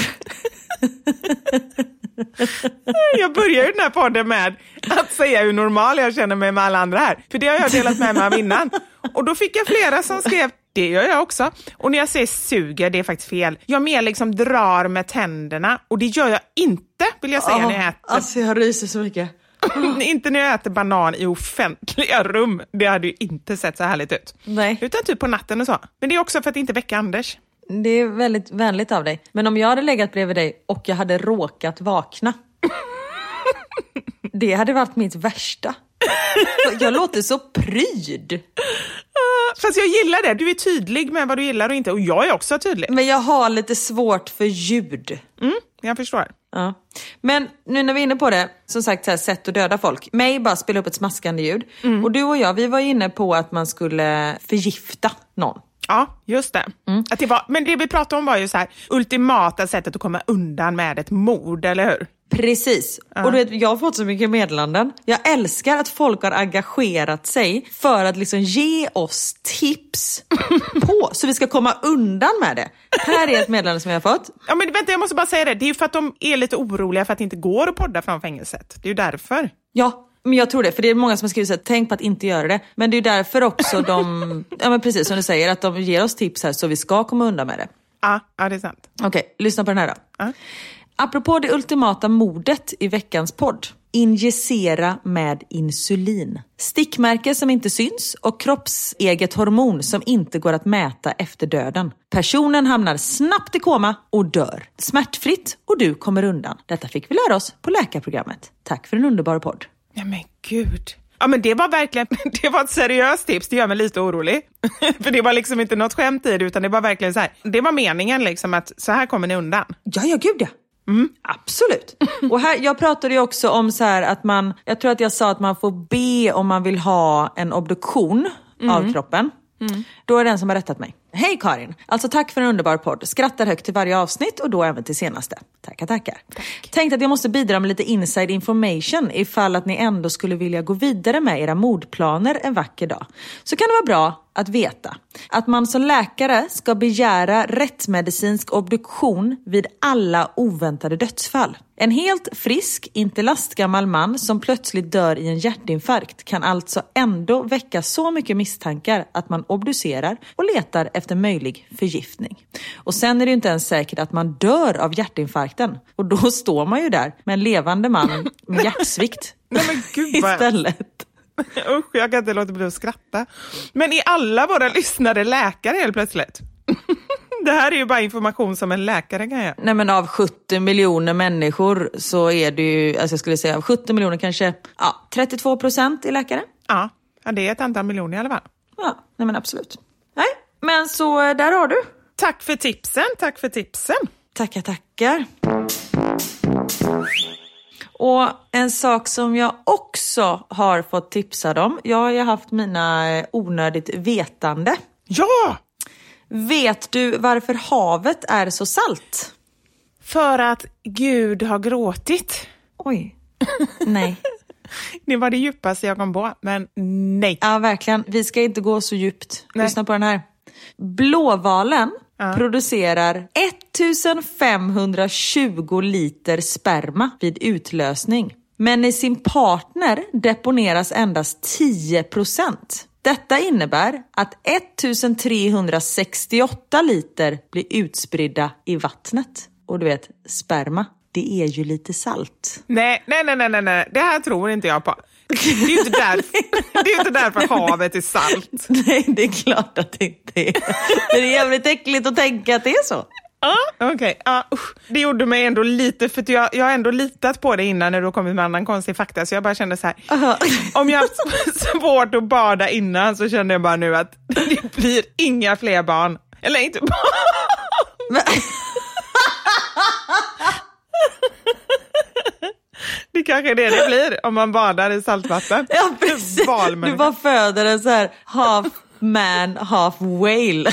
Jag börjar ju den här podden med att säga hur normal jag känner mig med alla andra här. För det har jag delat med mig av innan. Och då fick jag flera som skrev, det gör jag också. Och när jag säger suger, det är faktiskt fel. Jag mer liksom drar med tänderna. Och det gör jag inte, vill jag säga, oh, när jag äter. Alltså jag ryser så mycket. Inte när jag äter banan i offentliga rum. Det hade ju inte sett så härligt ut. Nej. Utan typ på natten och så. Men det är också för att inte väcka Anders. Det är väldigt vänligt av dig. Men om jag hade legat bredvid dig och jag hade råkat vakna. Det hade varit mitt värsta. Jag låter så pryd. Fast jag gillar det. Du är tydlig med vad du gillar och inte. Och jag är också tydlig. Men jag har lite svårt för ljud. Mm, jag förstår. Ja. Men nu när vi är inne på det, som sagt så här, sätt att döda folk. Mig bara spela upp ett smaskande ljud. Mm. Och du och jag, vi var inne på att man skulle förgifta någon. Ja, just det. Mm. Att det var, men det vi pratade om var ju så här, ultimata sättet att komma undan med ett mord, eller hur? Precis. Uh. Och du vet, jag har fått så mycket meddelanden. Jag älskar att folk har engagerat sig för att liksom ge oss tips på, så vi ska komma undan med det. Här är ett meddelande som jag har fått. Ja, men vänta, jag måste bara säga det. Det är ju för att de är lite oroliga för att det inte går att podda från fängelset. Det är ju därför. Ja. Men jag tror det, för det är många som har skrivit så här, tänk på att inte göra det. Men det är därför också de, ja men precis som du säger, att de ger oss tips här så vi ska komma undan med det. Ja, ja det är sant. Okej, okay, lyssna på den här då. Ja. Apropå det ultimata mordet i veckans podd. Injicera med insulin. Stickmärke som inte syns och kroppseget hormon som inte går att mäta efter döden. Personen hamnar snabbt i koma och dör. Smärtfritt och du kommer undan. Detta fick vi lära oss på läkarprogrammet. Tack för en underbar podd. Ja men gud. Ja men det var verkligen, det var ett seriöst tips, det gör mig lite orolig. För det var liksom inte något skämt i det, utan det var verkligen så här. Det var meningen liksom att så här kommer ni undan. Ja, ja gud ja. Mm. Absolut. Och här, jag pratade ju också om så här att man, jag tror att jag sa att man får be om man vill ha en obduktion mm. av kroppen. Mm. Då är det den som har rättat mig. Hej Karin, alltså tack för en underbar podd. Skrattar högt till varje avsnitt och då även till senaste. Tackar, tackar. Tack. Tänkte att jag måste bidra med lite inside information ifall att ni ändå skulle vilja gå vidare med era mordplaner en vacker dag. Så kan det vara bra att veta att man som läkare ska begära rättmedicinsk obduktion vid alla oväntade dödsfall. En helt frisk, inte lastgammal man som plötsligt dör i en hjärtinfarkt kan alltså ändå väcka så mycket misstankar att man obducerar och letar efter möjlig förgiftning. Och sen är det ju inte ens säkert att man dör av hjärtinfarkten. Och då står man ju där med en levande man med hjärtsvikt. Nej, men gud vad... istället. Usch, jag kan inte låta bli att skratta. Men är alla våra lyssnare läkare helt plötsligt? Det här är ju bara information som en läkare kan göra. Nej men av sjuttio miljoner människor så är det ju, alltså jag skulle säga av sjuttio miljoner kanske, ja, trettiotvå procent är läkare. Ja, ja, det är ett antal miljoner i alla fall. Ja, nej men absolut. Nej, men så där har du. Tack för tipsen, tack för tipsen. Tackar, tackar. Och en sak som jag också har fått tipsad om. Jag har ju haft mina onödigt vetande. Ja! Vet du varför havet är så salt? För att Gud har gråtit. Oj, nej. Det var det djupaste jag kom på, men nej. Ja, verkligen. Vi ska inte gå så djupt. Nej. Lyssna på den här. Blåvalen ja. producerar femtonhundratjugo liter sperma vid utlösning. Men i sin partner deponeras endast tio procent. Detta innebär att ettusentrehundrasextioåtta liter blir utspridda i vattnet. Och du vet, sperma, det är ju lite salt. Nej, nej, nej, nej, nej. Det här tror inte jag på. Det är ju inte därför, det är inte därför havet är salt. Nej, det är klart att det inte är. Det är jävligt äckligt att tänka att det är så. Ja, okej. Okay. Ja, det gjorde mig ändå lite, för jag, jag har ändå litat på det innan när du kommit med annan konstig fakta. Så jag bara kände så här, uh-huh. om jag haft svårt att bada innan så kände jag bara nu att det blir inga fler barn. Eller inte barn. Det kanske är det det blir om man badar i saltvatten. Ja, precis. Du bara föder en så här half man, half whale.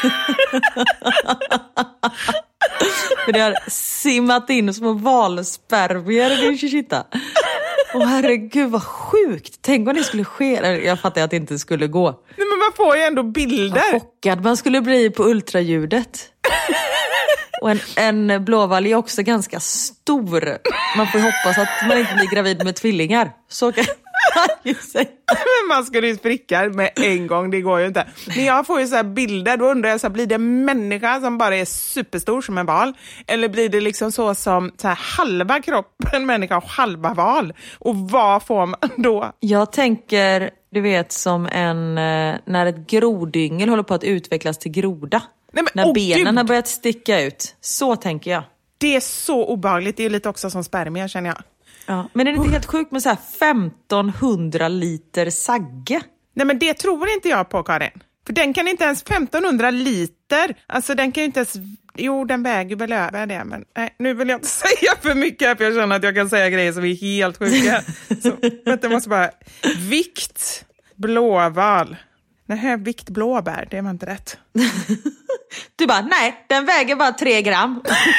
För det har simmat in små valspermier i din shishita. Åh herregud vad sjukt. Tänk vad det skulle ske. Jag fattar att det inte skulle gå. Nej, men man får ju ändå bilder. Vad chockad man skulle bli på ultraljudet. Och en, en blåval är också ganska stor. Man får hoppas att man inte blir gravid med tvillingar. Så kan man ju säga. Men man ska ju spricka med en gång, det går ju inte. Men jag får ju så här bilder, då undrar jag så här, blir det en människa som bara är superstor som en val? Eller blir det liksom så som så här, halva kroppen människa och halva val? Och vad får man då? Jag tänker, du vet, som en när ett grodyngel håller på att utvecklas till groda. Nej, men, när benen Gud. har börjat sticka ut. Så tänker jag. Det är så obehagligt. Det är lite också som spermier, känner jag. Ja, men är det inte helt sjukt med så här femtonhundra liter sagge? Nej, men det tror inte jag på, Karin. För den kan inte ens femtonhundra liter. Alltså den kan inte ens... Jo, den väger väl över det. Men nej, nu vill jag inte säga för mycket. För jag känner att jag kan säga grejer som är helt sjuka. Så, vänta, jag måste bara... Vikt blåval. Nej, vikt blåbär. Det var inte rätt. Du bara, nej, den väger bara tre gram.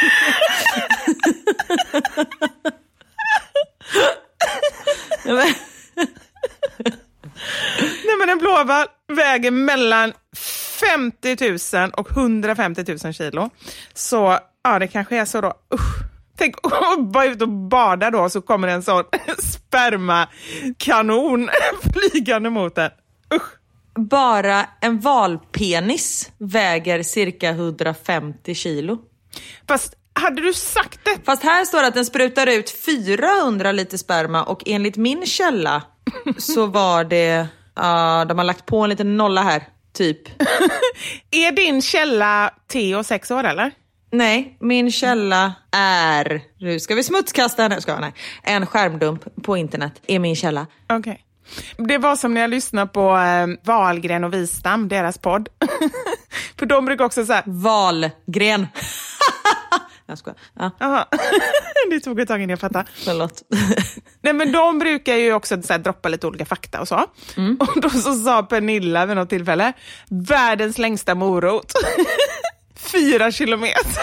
Nej, men en blåval väger mellan femtio tusen och hundrafemtio tusen kilo. Så ja, det kanske är så då. Usch. Tänk att bara ut och bada då, så kommer en sån spermakanon flygande mot den. Usch. Bara en valpenis väger cirka hundrafemtio kilo. Fast hade du sagt det? Fast här står det att den sprutar ut fyrahundra liter sperma, och enligt min källa så var det, uh, de har lagt på en liten nolla här, typ. Är din källa Theo sex år eller? Nej, min källa är, nu ska vi smutskasta henne, ska jag, nej. En skärmdump på internet är min källa. Okej. Okay. Det var som när jag lyssnade på eh, Wahlgren och Wistam, deras podd. För de brukar också säga Wahlgren. Jag skojar. Ja. Aha. Det tog ett tag innan jag fattade. Förlåt. Nej, men de brukar ju också så här, droppa lite olika fakta och så. Mm. Och då så sa Pernilla vid något tillfälle, världens längsta morot. Fyra kilometer.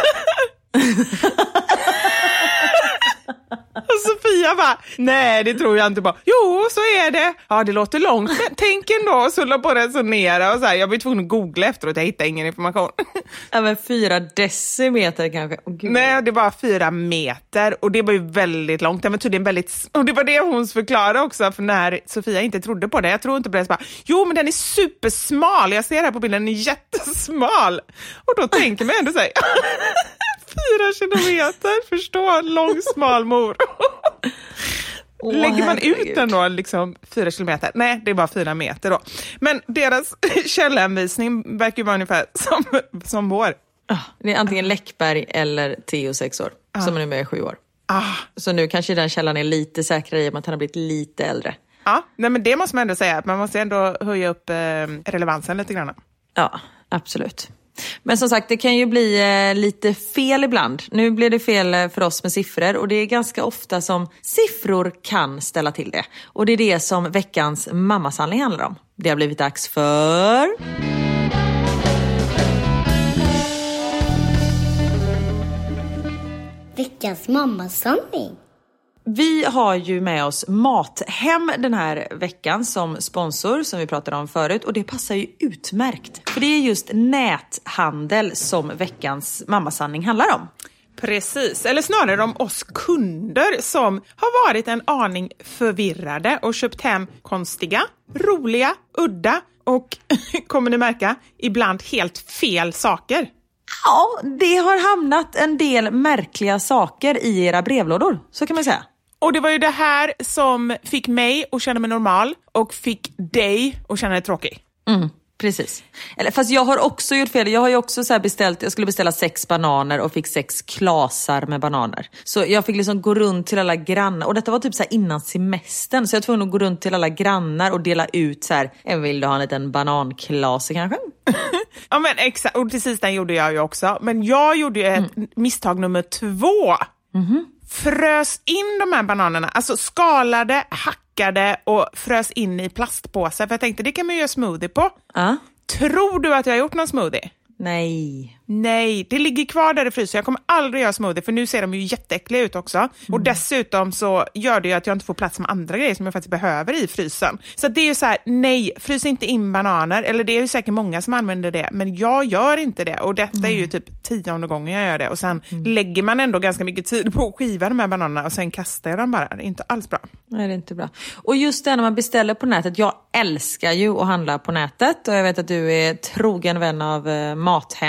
Och Sofia bara, nej det tror jag inte bara. Jo, så är det. Ja, det låter långt. Men tänk ändå, så la på resonera och så här, jag var tvungen att googla efteråt, jag hittade ingen information. Ja, men fyra decimeter kanske. Oh, nej, det var fyra meter och det var ju väldigt långt. Det var tydligen väldigt, och det var det hon förklarade också, för när Sofia inte trodde på det. Jag tror inte på det, så bara, jo men den är supersmal. Jag ser här på bilden, den är jättesmal. Och då tänker man ändå så här, fyra kilometer, förstå, lång, smal mor. Oh, lägger man herregud. Ut den då liksom fyra kilometer? Nej, det är bara fyra meter då. Men deras källhänvisning verkar ju vara ungefär som, som vår. Ah, det är antingen Läckberg eller Theo sex år, ah. som är nu är sju år. Ah. Så nu kanske den källan är lite säkrare i och med att han har blivit lite äldre. Ja, nej, men det måste man ändå säga. Man måste ändå höja upp eh, relevansen lite grann. Ja, absolut. Men som sagt, det kan ju bli eh, lite fel ibland. Nu blir det fel för oss med siffror, och det är ganska ofta som siffror kan ställa till det. Och det är det som veckans mammasanning handlar om. Det har blivit dags för... Veckans mammasanning. Vi har ju med oss Mathem den här veckan som sponsor, som vi pratade om förut. Och det passar ju utmärkt. För det är just näthandel som veckans mammasanning handlar om. Precis, eller snarare om oss kunder som har varit en aning förvirrade och köpt hem konstiga, roliga, udda och, kommer ni märka, ibland helt fel saker. Ja, det har hamnat en del märkliga saker i era brevlådor, så kan man säga. Och det var ju det här som fick mig att känna mig normal och fick dig att känna dig tråkig. Mm, precis. Eller, fast jag har också gjort fel. Jag har ju också så här beställt, jag skulle beställa sex bananer och fick sex klasar med bananer. Så jag fick liksom gå runt till alla grannar. Och detta var typ så här innan semestern. Så jag var tvungen att gå runt till alla grannar och dela ut så här, jag vill du ha en liten bananklase kanske? Ja, men exakt. Och precis den gjorde jag ju också. Men jag gjorde ju ett mm. misstag nummer två. Mhm. Frös in de här bananerna, alltså skalade, hackade och frös in i plastpåsar. För jag tänkte, det kan man göra smoothie på. Uh. Tror du att jag har gjort någon smoothie? Nej. Nej, det ligger kvar där i frysen. Jag kommer aldrig göra smoothie, för nu ser de ju jätteäckliga ut också. Mm. Och dessutom så gör det ju att jag inte får plats med andra grejer som jag faktiskt behöver i frysen. Så det är ju så här, nej, frys inte in bananer. Eller det är ju säkert många som använder det, men jag gör inte det. Och detta mm. är ju typ tionde gången jag gör det. Och sen mm. lägger man ändå ganska mycket tid på att skiva de här bananerna och sen kastar jag dem bara. Det är inte alls bra. Nej, det är inte bra. Och just det när man beställer på nätet, jag älskar ju att handla på nätet. Och jag vet att du är trogen vän av eh, Mathem bland annat.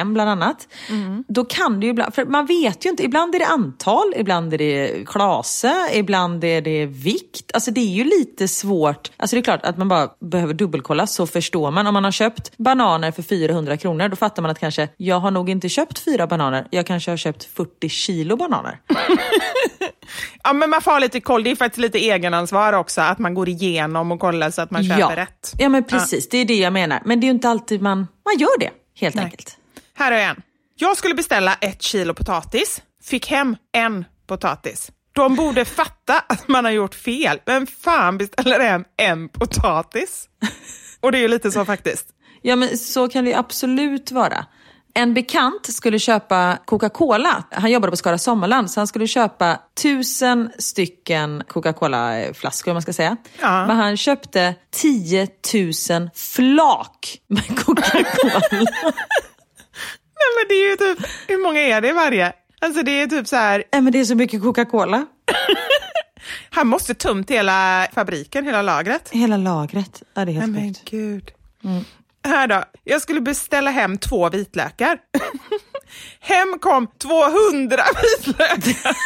annat. Mm. Då kan det ju ibland, för man vet ju inte, ibland är det antal, ibland är det klase, ibland är det vikt. Alltså det är ju lite svårt. Alltså det är klart att man bara behöver dubbelkolla, så förstår man. Om man har köpt bananer för fyrahundra kronor, då fattar man att kanske, jag har nog inte köpt fyra bananer, jag kanske har köpt fyrtio kilo bananer. Ja, men man får ha lite koll. Det är faktiskt lite egenansvar också, att man går igenom och kollar så att man köper ja. rätt. Ja, men precis. Ja. Det är det jag menar. Men det är ju inte alltid man, man gör det, helt Nej. enkelt. Här är en. Jag skulle beställa ett kilo potatis. Fick hem en potatis. De borde fatta att man har gjort fel. Men fan beställer hem en potatis? Och det är ju lite så faktiskt. Ja, men så kan det absolut vara. En bekant skulle köpa Coca-Cola. Han jobbade på Skara Sommarland, så han skulle köpa tusen stycken Coca-Cola-flaskor, om man ska säga. Ja. Men han köpte tiotusen flak med Coca-Cola. Nej, men det är ju typ, hur många är det i varje? Alltså det är typ så här. Nej, men det är så mycket Coca-Cola. Han måste tömt hela fabriken, hela lagret. Hela lagret, ja det är helt Nej, sjukt. Men gud. Mm. Här då, jag skulle beställa hem två vitlökar. Hem kom tvåhundra vitlökar.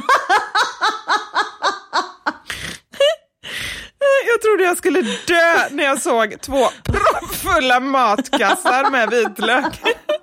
Jag trodde jag skulle dö när jag såg två proppfulla matkassar med vitlök.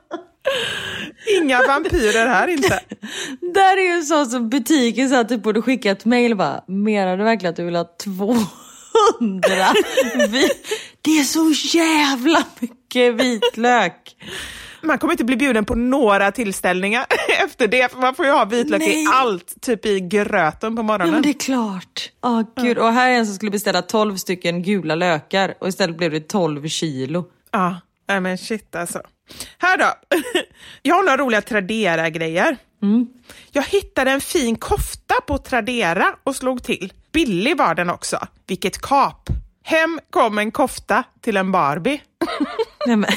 Inga vampyrer här inte. Där är ju så som butiken sa att du borde skicka ett mejl. Menar du verkligen att du vill ha tvåhundra? Det är så jävla mycket vitlök. Man kommer inte bli bjuden på några tillställningar efter det. För man får ju ha vitlök Nej. i allt. Typ i gröten på morgonen. Ja, men det är klart. Åh, gud. Och här är en som skulle beställa tolv stycken gula lökar. Och istället blev det tolv kilo. Ja, nej men shit alltså. Här då. Jag har några roliga Tradera-grejer. Mm. Jag hittade en fin kofta på Tradera och slog till. Billig var den också. Vilket kap. Hem kom en kofta till en Barbie. Nej men...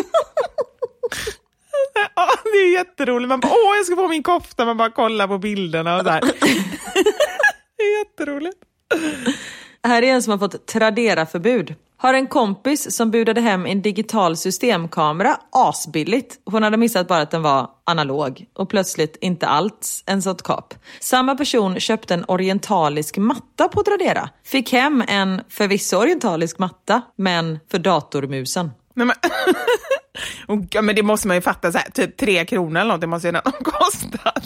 Ja, det är jätteroligt. Man bara, åh jag ska få min kofta. Man bara kollar på bilderna och så här. Det är jätteroligt. Här är en som har fått Tradera-förbud. Har en kompis som budade hem en digital systemkamera asbilligt. Hon hade missat bara att den var analog. Och plötsligt inte alls en sånt kap. Samma person köpte en orientalisk matta på Tradera. Fick hem en förvisso orientalisk matta, men för datormusen. Nej, men... Ja, men det måste man ju fatta så här, typ tre kronor eller något, det måste ju ha kostat.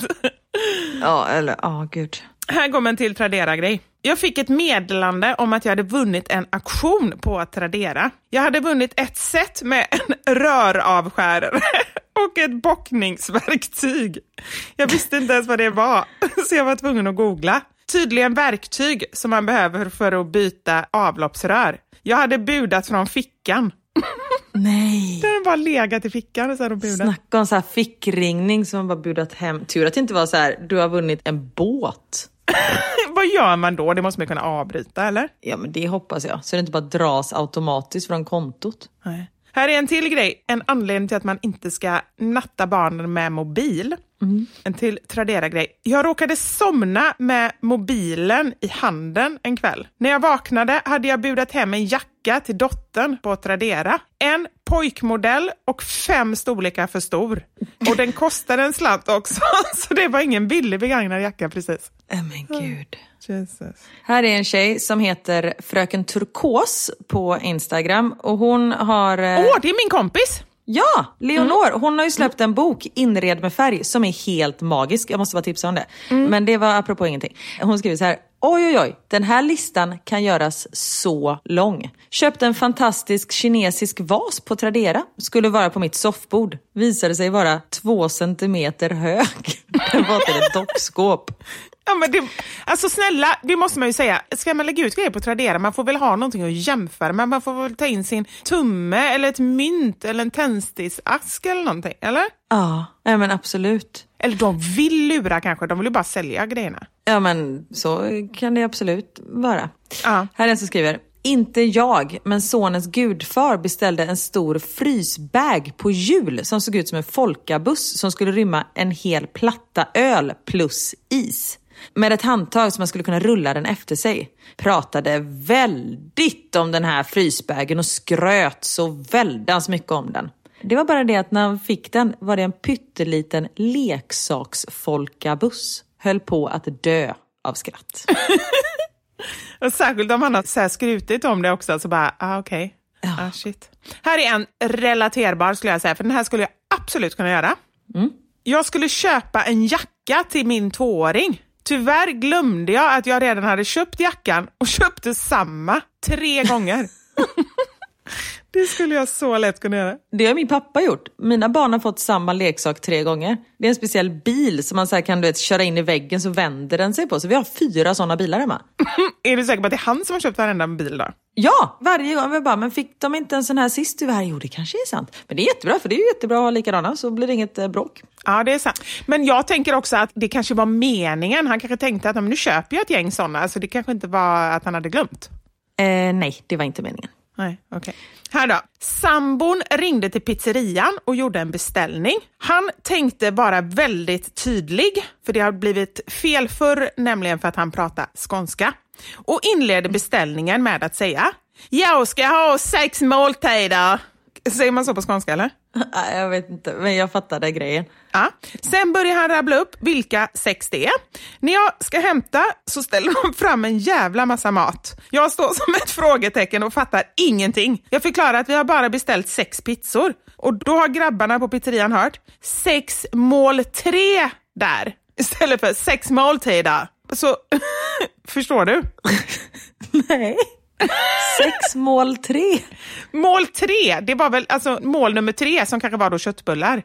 Ja, eller, ja, oh, gud. Här går man till Tradera-grej. Jag fick ett meddelande om att jag hade vunnit en auktion på Tradera. Jag hade vunnit ett set med en röravskärare och ett bockningsverktyg. Jag visste inte ens vad det var, så jag var tvungen att googla. Tydligen verktyg som man behöver för att byta avloppsrör. Jag hade budat från fickan. Nej. Den bara legat i fickan och så de budat. Snacka om så här fickringning som man bara budat hem. Tur att det inte var så här, du har vunnit en båt. Vad gör man då? Det måste man kunna avbryta, eller? Ja, men det hoppas jag. Så det inte bara dras automatiskt från kontot. Nej. Här är en till grej. En anledning till att man inte ska natta barnen med mobil. Mm. En till Tradera-grej. Jag råkade somna med mobilen i handen en kväll. När jag vaknade hade jag budat hem en jacka till dottern på Tradera. En pojkmodell och fem storlekar för stor. Och den kostade en slant också. Så det var ingen billig begagnad jacka precis. Oh, men gud. Jesus. Här är en tjej som heter Fröken Turkos på Instagram. Och hon har... Åh, oh, det är min kompis! Ja, Leonor. Hon har ju släppt en bok, Inred med färg, som är helt magisk. Jag måste bara tipsa om det. Mm. Men det var apropå ingenting. Hon skriver så här: oj, oj, oj. Den här listan kan göras så lång. Köpte en fantastisk kinesisk vas på Tradera. Skulle vara på mitt soffbord. Visade sig vara två centimeter hög. Den var till ett dockskåp. Ja, men det, alltså snälla, det måste man ju säga. Ska man lägga ut grejer på Tradera, man får väl ha någonting att jämföra med. Man får väl ta in sin tumme eller ett mynt eller en tändsticksask eller någonting, eller? Ja, ja, men absolut. Eller de vill lura kanske, de vill ju bara sälja grejerna. Ja, men så kan det absolut vara. Ja. Här är en som skriver: inte jag, men sonens gudfar beställde en stor frysbag på jul som såg ut som en folkabuss som skulle rymma en hel platta öl plus is. Med ett handtag som man skulle kunna rulla den efter sig. Pratade väldigt om den här frysbagen och skröt så väldans mycket om den. Det var bara det att när han fick den var det en pytteliten leksaksfolkabuss. Höll på att dö av skratt. Och särskilt om han har så här skrutit om det också. Så bara, ah, okej. Okay. Ja. Ah, shit. Här är en relaterbar skulle jag säga. För den här skulle jag absolut kunna göra. Mm. Jag skulle köpa en jacka till min tvååring. Tyvärr glömde jag att jag redan hade köpt jackan. Och köpte samma tre gånger. Det skulle jag så lätt kunna göra. Det har min pappa gjort. Mina barn har fått samma leksak tre gånger. Det är en speciell bil som man så här kan du vet, köra in i väggen så vänder den sig på. Så vi har fyra sådana bilar hemma. Är du säker på att det är han som har köpt varenda bil då? Ja, varje gång. Vi bara, men fick de inte en sån här sist du var här? Jo, det kanske är sant. Men det är jättebra, för det är ju jättebra att ha likadana. Så blir det inget eh, bråk. Ja, det är sant. Men jag tänker också att det kanske var meningen. Han kanske tänkte att nu köper jag ett gäng sådana. Så det kanske inte var att han hade glömt. Eh, nej, det var inte meningen. Nej, okej. Okay. Här då. Sambon ringde till pizzerian och gjorde en beställning. Han tänkte vara väldigt tydlig, för det har blivit fel förr, nämligen för att han pratar skånska. Och inledde beställningen med att säga: jag ska ha sex måltider. Säger man så på skånska eller? Jag vet inte, men jag fattade grejen. Ja. Sen börjar han rabbla upp vilka sex det är. När jag ska hämta så ställer de fram en jävla massa mat. Jag står som ett frågetecken och fattar ingenting. Jag förklarar att vi har bara beställt sex pizzor. Och då har grabbarna på pizzerian hört sex mål tre där. Istället för sex måltider. Så, förstår du? Nej. Sex mål tre. Mål tre, det var väl alltså mål nummer tre som kanske var då köttbullar.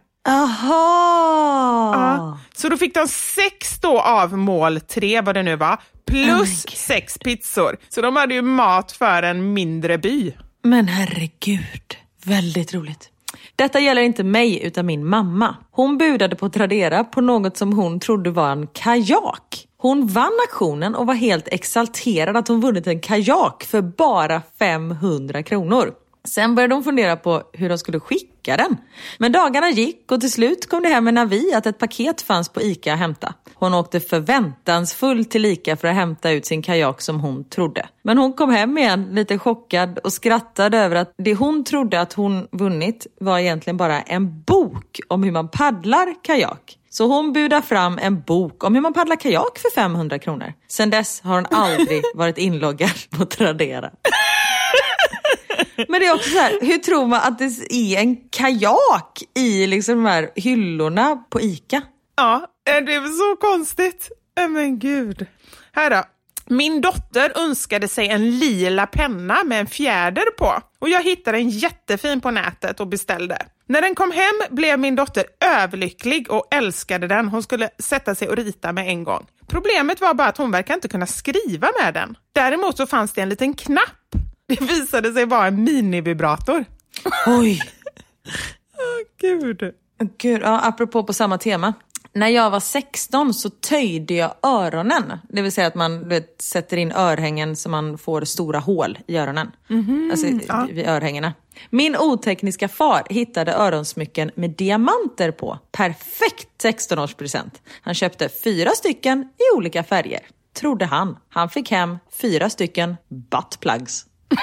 Aha. Ja, så då fick de sex då av mål tre, vad det nu var, plus oh sex pizzor. Så de hade ju mat för en mindre by. Men herregud, väldigt roligt. Detta gäller inte mig utan min mamma. Hon budade på Tradera på något som hon trodde var en kajak. Hon vann auktionen och var helt exalterad att hon vunnit en kajak för bara femhundra kronor. Sen började hon fundera på hur de skulle skicka den. Men dagarna gick och till slut kom det hem en avi att ett paket fanns på Ica att hämta. Hon åkte förväntansfull till Ica för att hämta ut sin kajak som hon trodde. Men hon kom hem igen lite chockad och skrattade över att det hon trodde att hon vunnit var egentligen bara en bok om hur man paddlar kajak. Så hon budar fram en bok om hur man paddlar kajak för femhundra kronor. Sen dess har hon aldrig varit inloggad på Tradera. Men det är också så här, hur tror man att det är en kajak i liksom de här hyllorna på Ica? Ja, det är så konstigt. Men gud. Här då. Min dotter önskade sig en lila penna med en fjäder på. Och jag hittade en jättefin på nätet och beställde. När den kom hem blev min dotter överlycklig och älskade den. Hon skulle sätta sig och rita med en gång. Problemet var bara att hon verkar inte kunna skriva med den. Däremot så fanns det en liten knapp. Det visade sig vara en minivibrator. Oj. Åh, gud. Gud, ja, apropå på samma tema. När jag var sexton så töjde jag öronen. Det vill säga att man du vet, sätter in örhängen så man får stora hål i öronen. Mm-hmm, alltså ja. vid örhängena. Min otekniska far hittade öronsmycken med diamanter på. Perfekt sexton-årspresent. Han köpte fyra stycken i olika färger. Trodde han. Han fick hem fyra stycken buttplugs.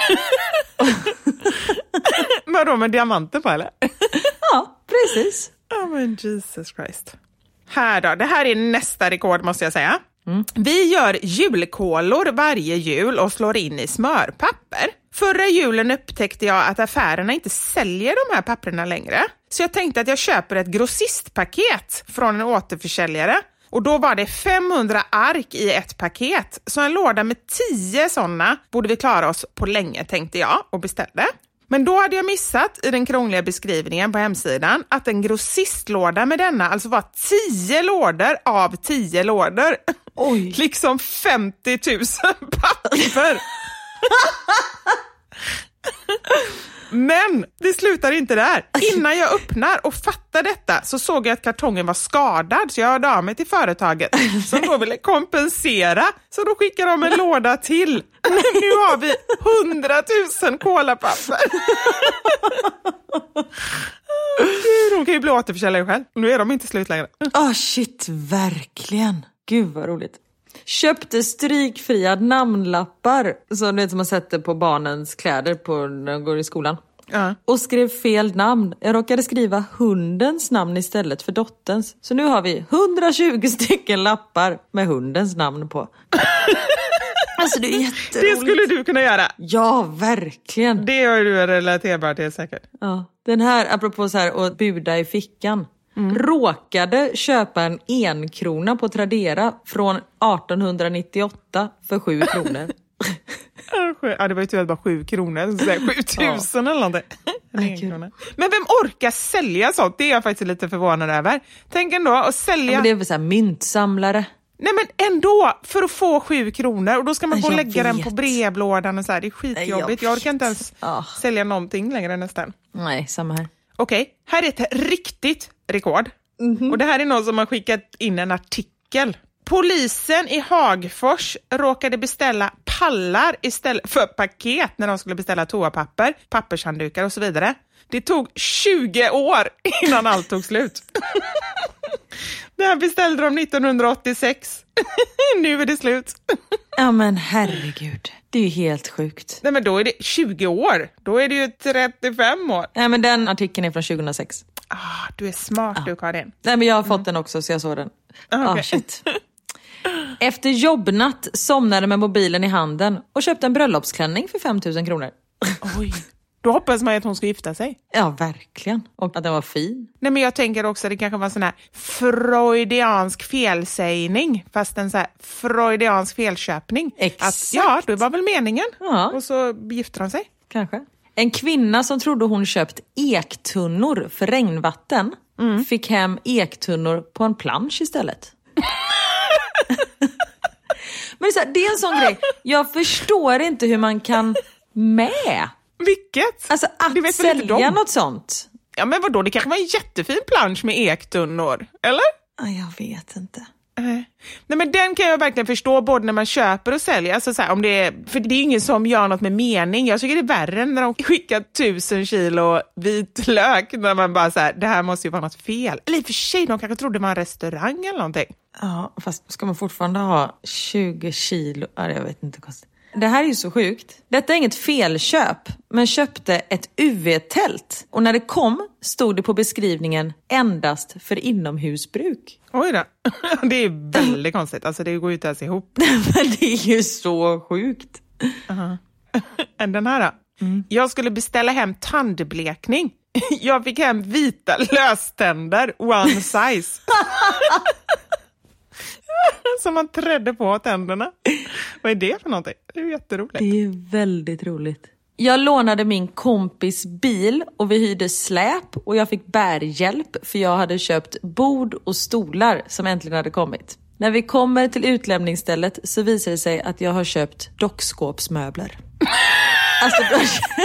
Vadå, med diamanter på eller? Ja, precis. Oh men Jesus Christ. Här då, det här är nästa rekord måste jag säga. Mm. Vi gör julkolor varje jul och slår in i smörpapper. Förra julen upptäckte jag att affärerna inte säljer de här papperna längre. Så jag tänkte att jag köper ett grossistpaket från en återförsäljare. Och då var det femhundra ark i ett paket. Så en låda med tio sådana borde vi klara oss på länge, tänkte jag och beställde. Men då hade jag missat i den krångliga beskrivningen på hemsidan att en grossistlåda med denna alltså var tio lådor av tio lådor. Oj. Liksom femtio tusen papper. Men det slutar inte där. Innan jag öppnar och fattar detta så såg jag att kartongen var skadad, så jag hörde av mig till företaget som då ville kompensera. Så då skickade de en låda till. Nu har vi hundratusen kolapapper. De kan ju bli återförsäljare själv. Nu är de inte slut längre. Åh oh, shit, verkligen. Gud vad roligt. Köpte strykfria namnlappar som, vet, som man sätter på barnens kläder på, när de går i skolan. Ja. Och skrev fel namn. Jag råkade skriva hundens namn istället för dotterns. Så nu har vi hundratjugo stycken lappar med hundens namn på. Alltså det är jätteroligt. Det skulle du kunna göra. Ja, verkligen. Det har du relaterbart till säkert. Ja. Den här, apropå så här att buda i fickan. Mm. Råkade köpa en enkrona på Tradera från arton nittioåtta för sju kronor. Ja, det var ju tyvärr bara sju kronor. sju tusen ja. Eller någonting. Men vem orkar sälja sånt? Det är jag faktiskt lite förvånad över. Tänk ändå att sälja... Ja, men det är väl så här myntsamlare. Nej men ändå, för att få sju kronor. Och då ska man gå och lägga vet. den på brevlådan och så här. Det är skitjobbigt. Jag, jag orkar inte ens ja. sälja någonting längre nästan. Nej, samma här. Okej, okay, här är ett riktigt rekord. Mm-hmm. Och det här är någon som har skickat in en artikel. Polisen i Hagfors råkade beställa pallar istället för paket när de skulle beställa toapapper, pappershanddukar och så vidare. Det tog tjugo år innan allt tog slut. Det här beställde de nittonhundraåttiosex. Nu är det slut. Ja men herregud, det är ju helt sjukt. Nej men då är det tjugo år. Då är det ju trettiofem år. Nej men den artikeln är från tjugohundrasex. Ah, du är smart ah. du Karin. Nej men jag har fått mm. den också så jag såg den. Ah, okay. ah, shit. Efter jobbnatt somnade med mobilen i handen och köpte en bröllopsklänning för fem tusen kronor. Oj. Då hoppas man att hon ska gifta sig. Ja, verkligen. Och att den var fin. Nej, men jag tänker också att det kanske var en sån här freudiansk felsägning. Fast en sån här freudiansk felköpning. Exakt. Att, ja, det var väl meningen. Ja. Och så gifter de sig. Kanske. En kvinna som trodde hon köpt ektunnor för regnvatten mm. fick hem ektunnor på en plansch istället. Men det är, här, det är en sån grej. Jag förstår inte hur man kan med. Vilket? Alltså att sälja något sånt. Ja men vadå, det kanske var en jättefin plansch med ektunnor, eller? Ja, jag vet inte. Uh, nej men den kan jag verkligen förstå både när man köper och säljer. Alltså så här, om det är, för det är ingen som gör något med mening. Jag tycker det är värre när de skickar tusen kilo vitlök. När man bara så här, det här måste ju vara något fel. Eller i och för sig, de kanske trodde det var en restaurang eller någonting. Ja, fast ska man fortfarande ha tjugo kilo? Ja, jag vet inte konstigt. Det här är ju så sjukt. Detta är inget felköp, men köpte ett U V-tält. Och när det kom stod det på beskrivningen endast för inomhusbruk. Oj då. Det är väldigt konstigt. Alltså det går ju inte ens ihop. Men det är ju så sjukt. Uh-huh. Den här då. Mm. Jag skulle beställa hem tandblekning. Jag fick hem vita löständer, one size. Som man trädde på tänderna. Vad är det för någonting? Det är jätteroligt. Det är väldigt roligt. Jag lånade min kompis bil och vi hyrde släp och jag fick bärhjälp för jag hade köpt bord och stolar som äntligen hade kommit. När vi kommer till utlämningsstället så visar det sig att jag har köpt dockskåpsmöbler. Alltså då...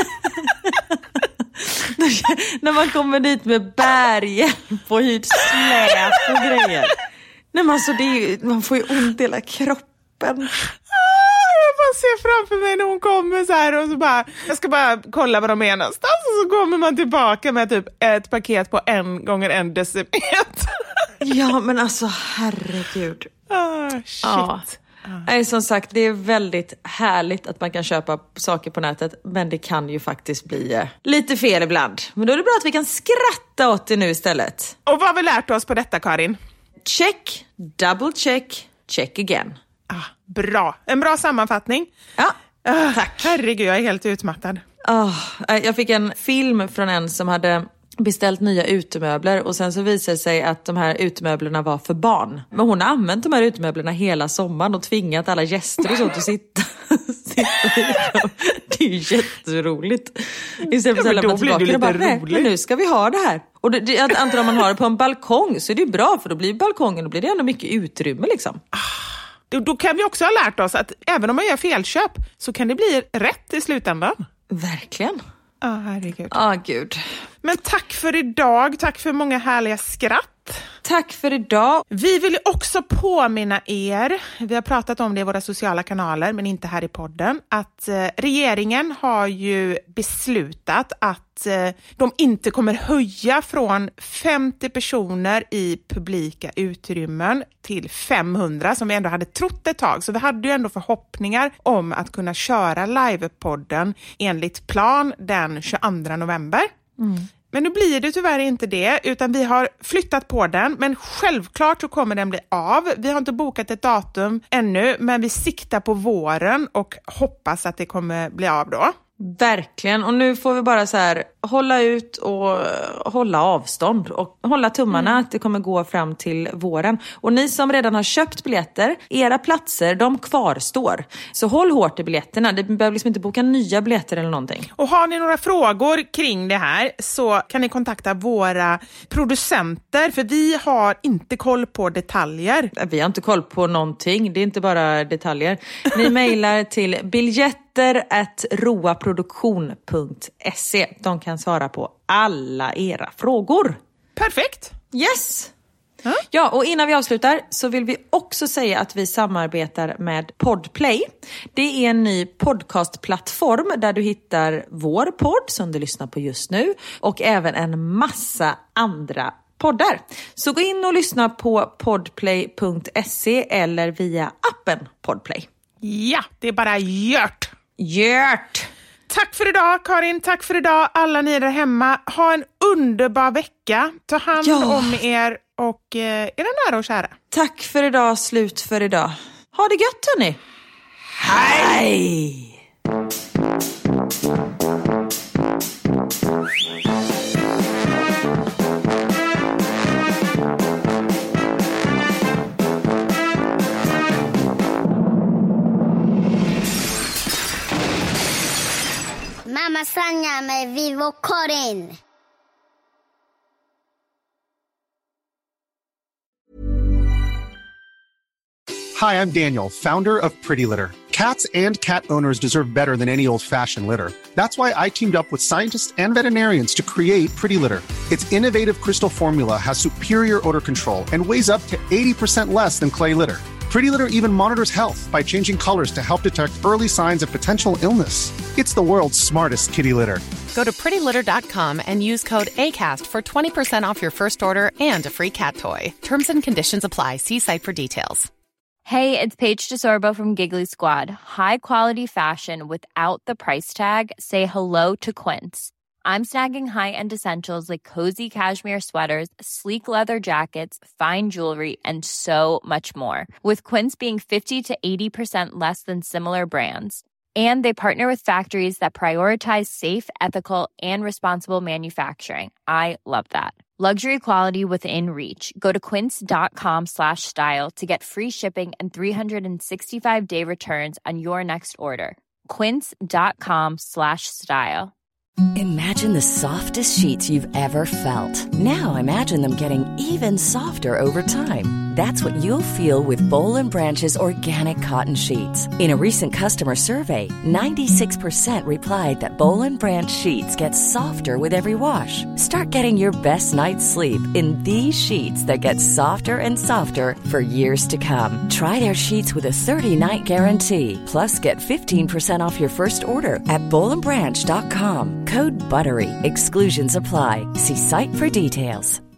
När man kommer dit med bärhjälp och hyrt släp och grejer. Nej men alltså det är ju, man får ju ont i hela kroppen. Ah, jag bara ser framför mig när hon kommer så här och så bara, jag ska bara kolla vad de är någonstans och så kommer man tillbaka med typ ett paket på en gånger en decimeter. Ja men alltså herregud. Ah, shit. Ja. Nej, som sagt, det är väldigt härligt att man kan köpa saker på nätet, men det kan ju faktiskt bli eh, lite fel ibland. Men då är det bra att vi kan skratta åt det nu istället. Och vad har vi lärt oss på detta, Karin? Check, double check, check again. Ah, bra, en bra sammanfattning. Ja, ah, tack. Herregud, jag är helt utmattad. Oh, jag fick en film från en som hade beställt nya utemöbler och sen så visade det sig att de här utemöblerna var för barn. Men hon har använt de här utemöblerna hela sommaren och tvingat alla gäster och sånt att sitta, sitta i dem. Det är ju jätteroligt. Istället för att lämna tillbaka det bara, nej, men nu ska vi ha det här. Och det, det, jag antar om man har det på en balkong så är det bra för då blir balkongen, då blir det ändå mycket utrymme liksom. Då, då kan vi också ha lärt oss att även om man gör felköp så kan det bli rätt i slutändan. Verkligen. Ja, oh, herregud. Ja, oh, gud. Men tack för idag. Tack för många härliga skratt. Tack för idag. Vi vill ju också påminna er, vi har pratat om det i våra sociala kanaler men inte här i podden, att eh, regeringen har ju beslutat att eh, de inte kommer höja från femtio personer i publika utrymmen till femhundra som vi ändå hade trott ett tag. Så vi hade ju ändå förhoppningar om att kunna köra livepodden enligt plan den tjugoandra november. Mm. Men nu blir det tyvärr inte det, utan vi har flyttat på den. Men självklart så kommer den bli av. Vi har inte bokat ett datum ännu, men vi siktar på våren och hoppas att det kommer bli av då. Verkligen, och nu får vi bara så här hålla ut och hålla avstånd och hålla tummarna mm. att det kommer gå fram till våren. Och ni som redan har köpt biljetter, era platser, de kvarstår. Så håll hårt i biljetterna, det behöver liksom inte boka nya biljetter eller någonting. Och har ni några frågor kring det här så kan ni kontakta våra producenter, för vi har inte koll på detaljer. Vi har inte koll på någonting, det är inte bara detaljer. Ni mejlar till biljett at roaproduktion punkt se. De kan svara på alla era frågor. Perfekt. Yes. Huh? Ja, och innan vi avslutar så vill vi också säga att vi samarbetar med Podplay. Det är en ny podcastplattform där du hittar vår podd som du lyssnar på just nu och även en massa andra poddar. Så gå in och lyssna på podplay punkt se eller via appen Podplay. Ja, det är bara gjort. Gjort! Tack för idag Karin, tack för idag alla ni där hemma. Ha en underbar vecka. Ta hand ja. om er och eh, era nära och kära. Tack för idag, slut för idag. Ha det gött hörni. Hej! Mamma Sanja med Vivo Karin. Hi, I'm Daniel, founder of Pretty Litter. Cats and cat owners deserve better than any old-fashioned litter. That's why I teamed up with scientists and veterinarians to create Pretty Litter. Its innovative crystal formula has superior odor control and weighs up to eighty percent less than clay litter. Pretty Litter even monitors health by changing colors to help detect early signs of potential illness. It's the world's smartest kitty litter. Go to pretty litter dot com and use code ACAST for twenty percent off your first order and a free cat toy. Terms and conditions apply. See site for details. Hey, it's Paige DeSorbo from Giggly Squad. High quality fashion without the price tag. Say hello to Quince. I'm snagging high-end essentials like cozy cashmere sweaters, sleek leather jackets, fine jewelry, and so much more. With Quince being fifty to eighty percent less than similar brands. And they partner with factories that prioritize safe, ethical, and responsible manufacturing. I love that. Luxury quality within reach. Go to quince dot com slash style to get free shipping and three sixty-five day returns on your next order. quince dot com slash style. Imagine the softest sheets you've ever felt. Now imagine them getting even softer over time. That's what you'll feel with Boll and Branch's organic cotton sheets. In a recent customer survey, ninety-six percent replied that Boll and Branch sheets get softer with every wash. Start getting your best night's sleep in these sheets that get softer and softer for years to come. Try their sheets with a thirty-night guarantee. Plus, get fifteen percent off your first order at boll and branch dot com. Code BUTTERY. Exclusions apply. See site for details.